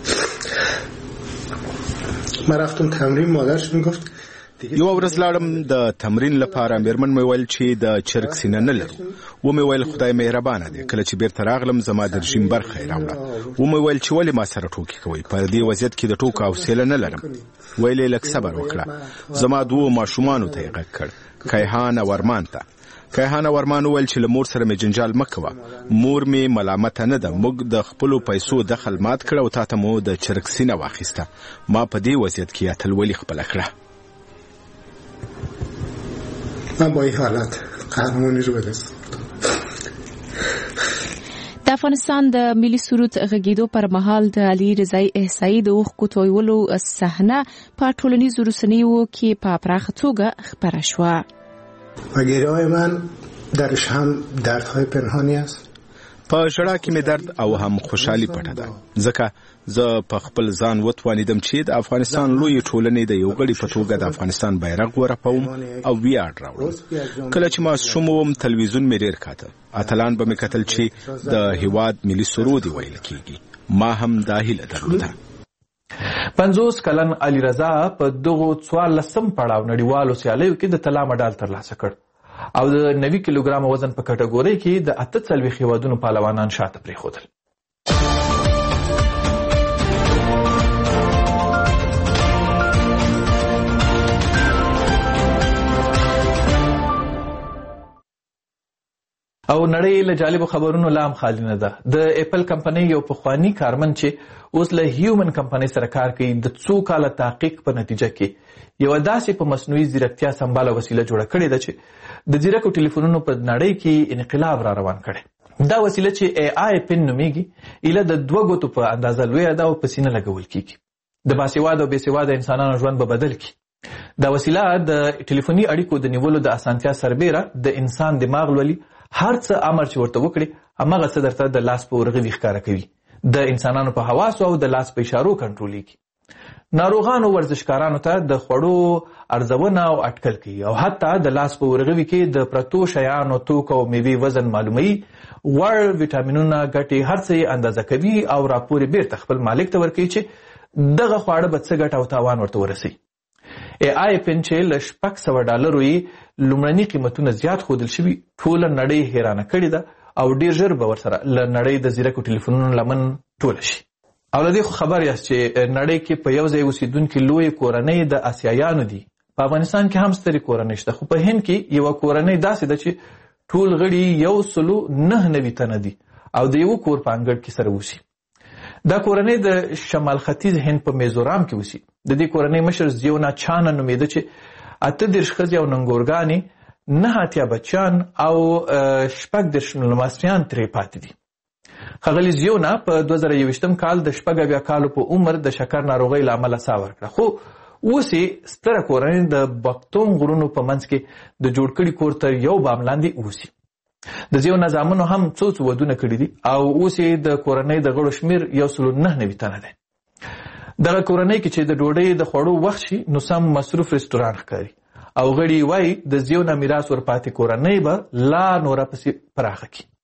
ما رفتم تمرین، مادرش میگفت یو ورځ لاړم د تمرین لپاره، میرمن مې ویل چې د چرګ سینه نه لرو. و مې ویل خدای مهربانه دی، کله چې بیرته راغلم زما د رژیم برخه یې راوړه. و مې ویل چې ولې ما سره ټوکې کوئ، په دې وضعیت کې د ټوکو حوصله نه لرم. ویل یې لږ صبر وکړه. زما 2 ماشومانو ته یې غږ کړ، کیهان او ارمان ته. کیهان او ارمان ویل چې له مور سره مې جنجال مه کوه، مور مې ملامته نه ده، موږ د خپلو پیسو دخل مات کړه او تاته مو د چرګ سینه واخیسته. ما په دې وضعیت کې اتلولي خپله کړه. من با این حالت قهرمانی رو برسم. د افغانستان د ملي سرود غږیدو پر مهال د علي رضای احصایي د اوښکو تویولو صحنه په ټولنیزو رسنیو کې په پراخه توګه خپره شوه. و گریه‌های من درش هم دردهای پنهانی است. په ژړا کې مې درد او هم خوشحالي پټه ده، ځکه زه په خپل ځان وتوانیدم چې د افغانستان لوی ټولنې د یو غړي په توګه د افغانستان بیرغ ورپوم او ویاړ راوړم. کله چې ماشوم وم تلویزیون مې ډېر کاته، اتلان به مې کتل چې د هیواد ملي سرود ویل کېږي. ما هم دا هیله درلوده. 50 کلن علي رضا په دغو 14 پړاو نړیوالو سیالیو کې د طلا مډال ترلاسه کړ او د 90 کیلوګرام وزن په کټګورۍ کې د 48 هیوادونو پهلوانان شاته پرېښودل. او نړۍ له جالبو خبرونو لام خالی نه ده. د اپل کمپنۍ یو پخوانی کارمن چې اوس له هیومن کمپنۍ سره کار کوي د 2 کاله تحقیق په نتیجه کې یو داسې په مصنوعي ځیرکتیا سمباله وسیله جوړه کړې ده چې د ځیرکو ټلیفونونو په نړۍ کې انقلاب را روان کړي. دا وسیله چې AI پن نومیږي ایله د 2 ګوتو په اندازه لویه ده او په سینه لګول کیږي. د باسواده او بېسواده انسانانو ژوند به بدل کړي. دا وسیله د ټلیفوني اړیکو د نیولو د اسانتیا سربیره د انسان دماغ لولي، هر څه امر چې ورته وکړي هماغه څه درته د لاس په ورغوي ښکاره کوي. د انسانانو په حواسو او د لاس په اشارو کنټرولېږي. ناروغانو ورزشکارانو ته د خوړو ارزونه او اټکل کوي او حتی د لاس په ورغوي کې د پرتو شیانو توکو او میوې وزن معلوموي، غوړ، ویټامینونه، ګټې هر څه یې اندازه کوي او راپور یې بیرته خپل مالک ته ورکوي چې دغه خواړه به څه ګټه او تاوان ورته ورسوي. AI پن چې له $600 یې لومړني قیمتونه زیات ښودل شوي، ټوله نړۍ حیرانه کړې ده او ډېر ژر به ورسره له نړۍ د زیرکو ټلیفونونو لمن ټوله شي. او له دې خو خبر یاست چې نړۍ کې په یو ځای اوسېدونکي لویې کورنۍ د اسیایانو دي. په افغانستان کې هم سترې کورنۍ شته، خو په هند کې یوه کورنۍ داسې ده چې ټول غړي 199 تنه دي او د یو کور په انګړ کې سره اوسي. دا کورنۍ د شمال ختیځ هند په میزورام کې اوسي. د دې کورنۍ مشر زیونا چانا نومېده چې 38 ښځې او ننګورګانې، 9 بچیان او 16 لمسیان ترې پاتې دي. ښاغلي زیونا په 2021 کال د 14 کالو په عمر د شکر ناروغۍ له امله ساه ورکړه، خو اوس یې ستره کورنۍ د بختون غرونو په منځ کې د جوړ کړي کور تر یو بام لاندې اوسي. د زیونا زامنو هم څو ودونه کړي دي او اوس یې د کورنۍ د غړو شمیر 199 تنه دی. دغه کورنۍ کې چې د ډوډۍ د خوړو وخت شي نو سم مصروف رستوران ښکاري او غړي وایي د زیونا میراث ورپاتې کورنۍ به لا نوره پسې پراخه کړي.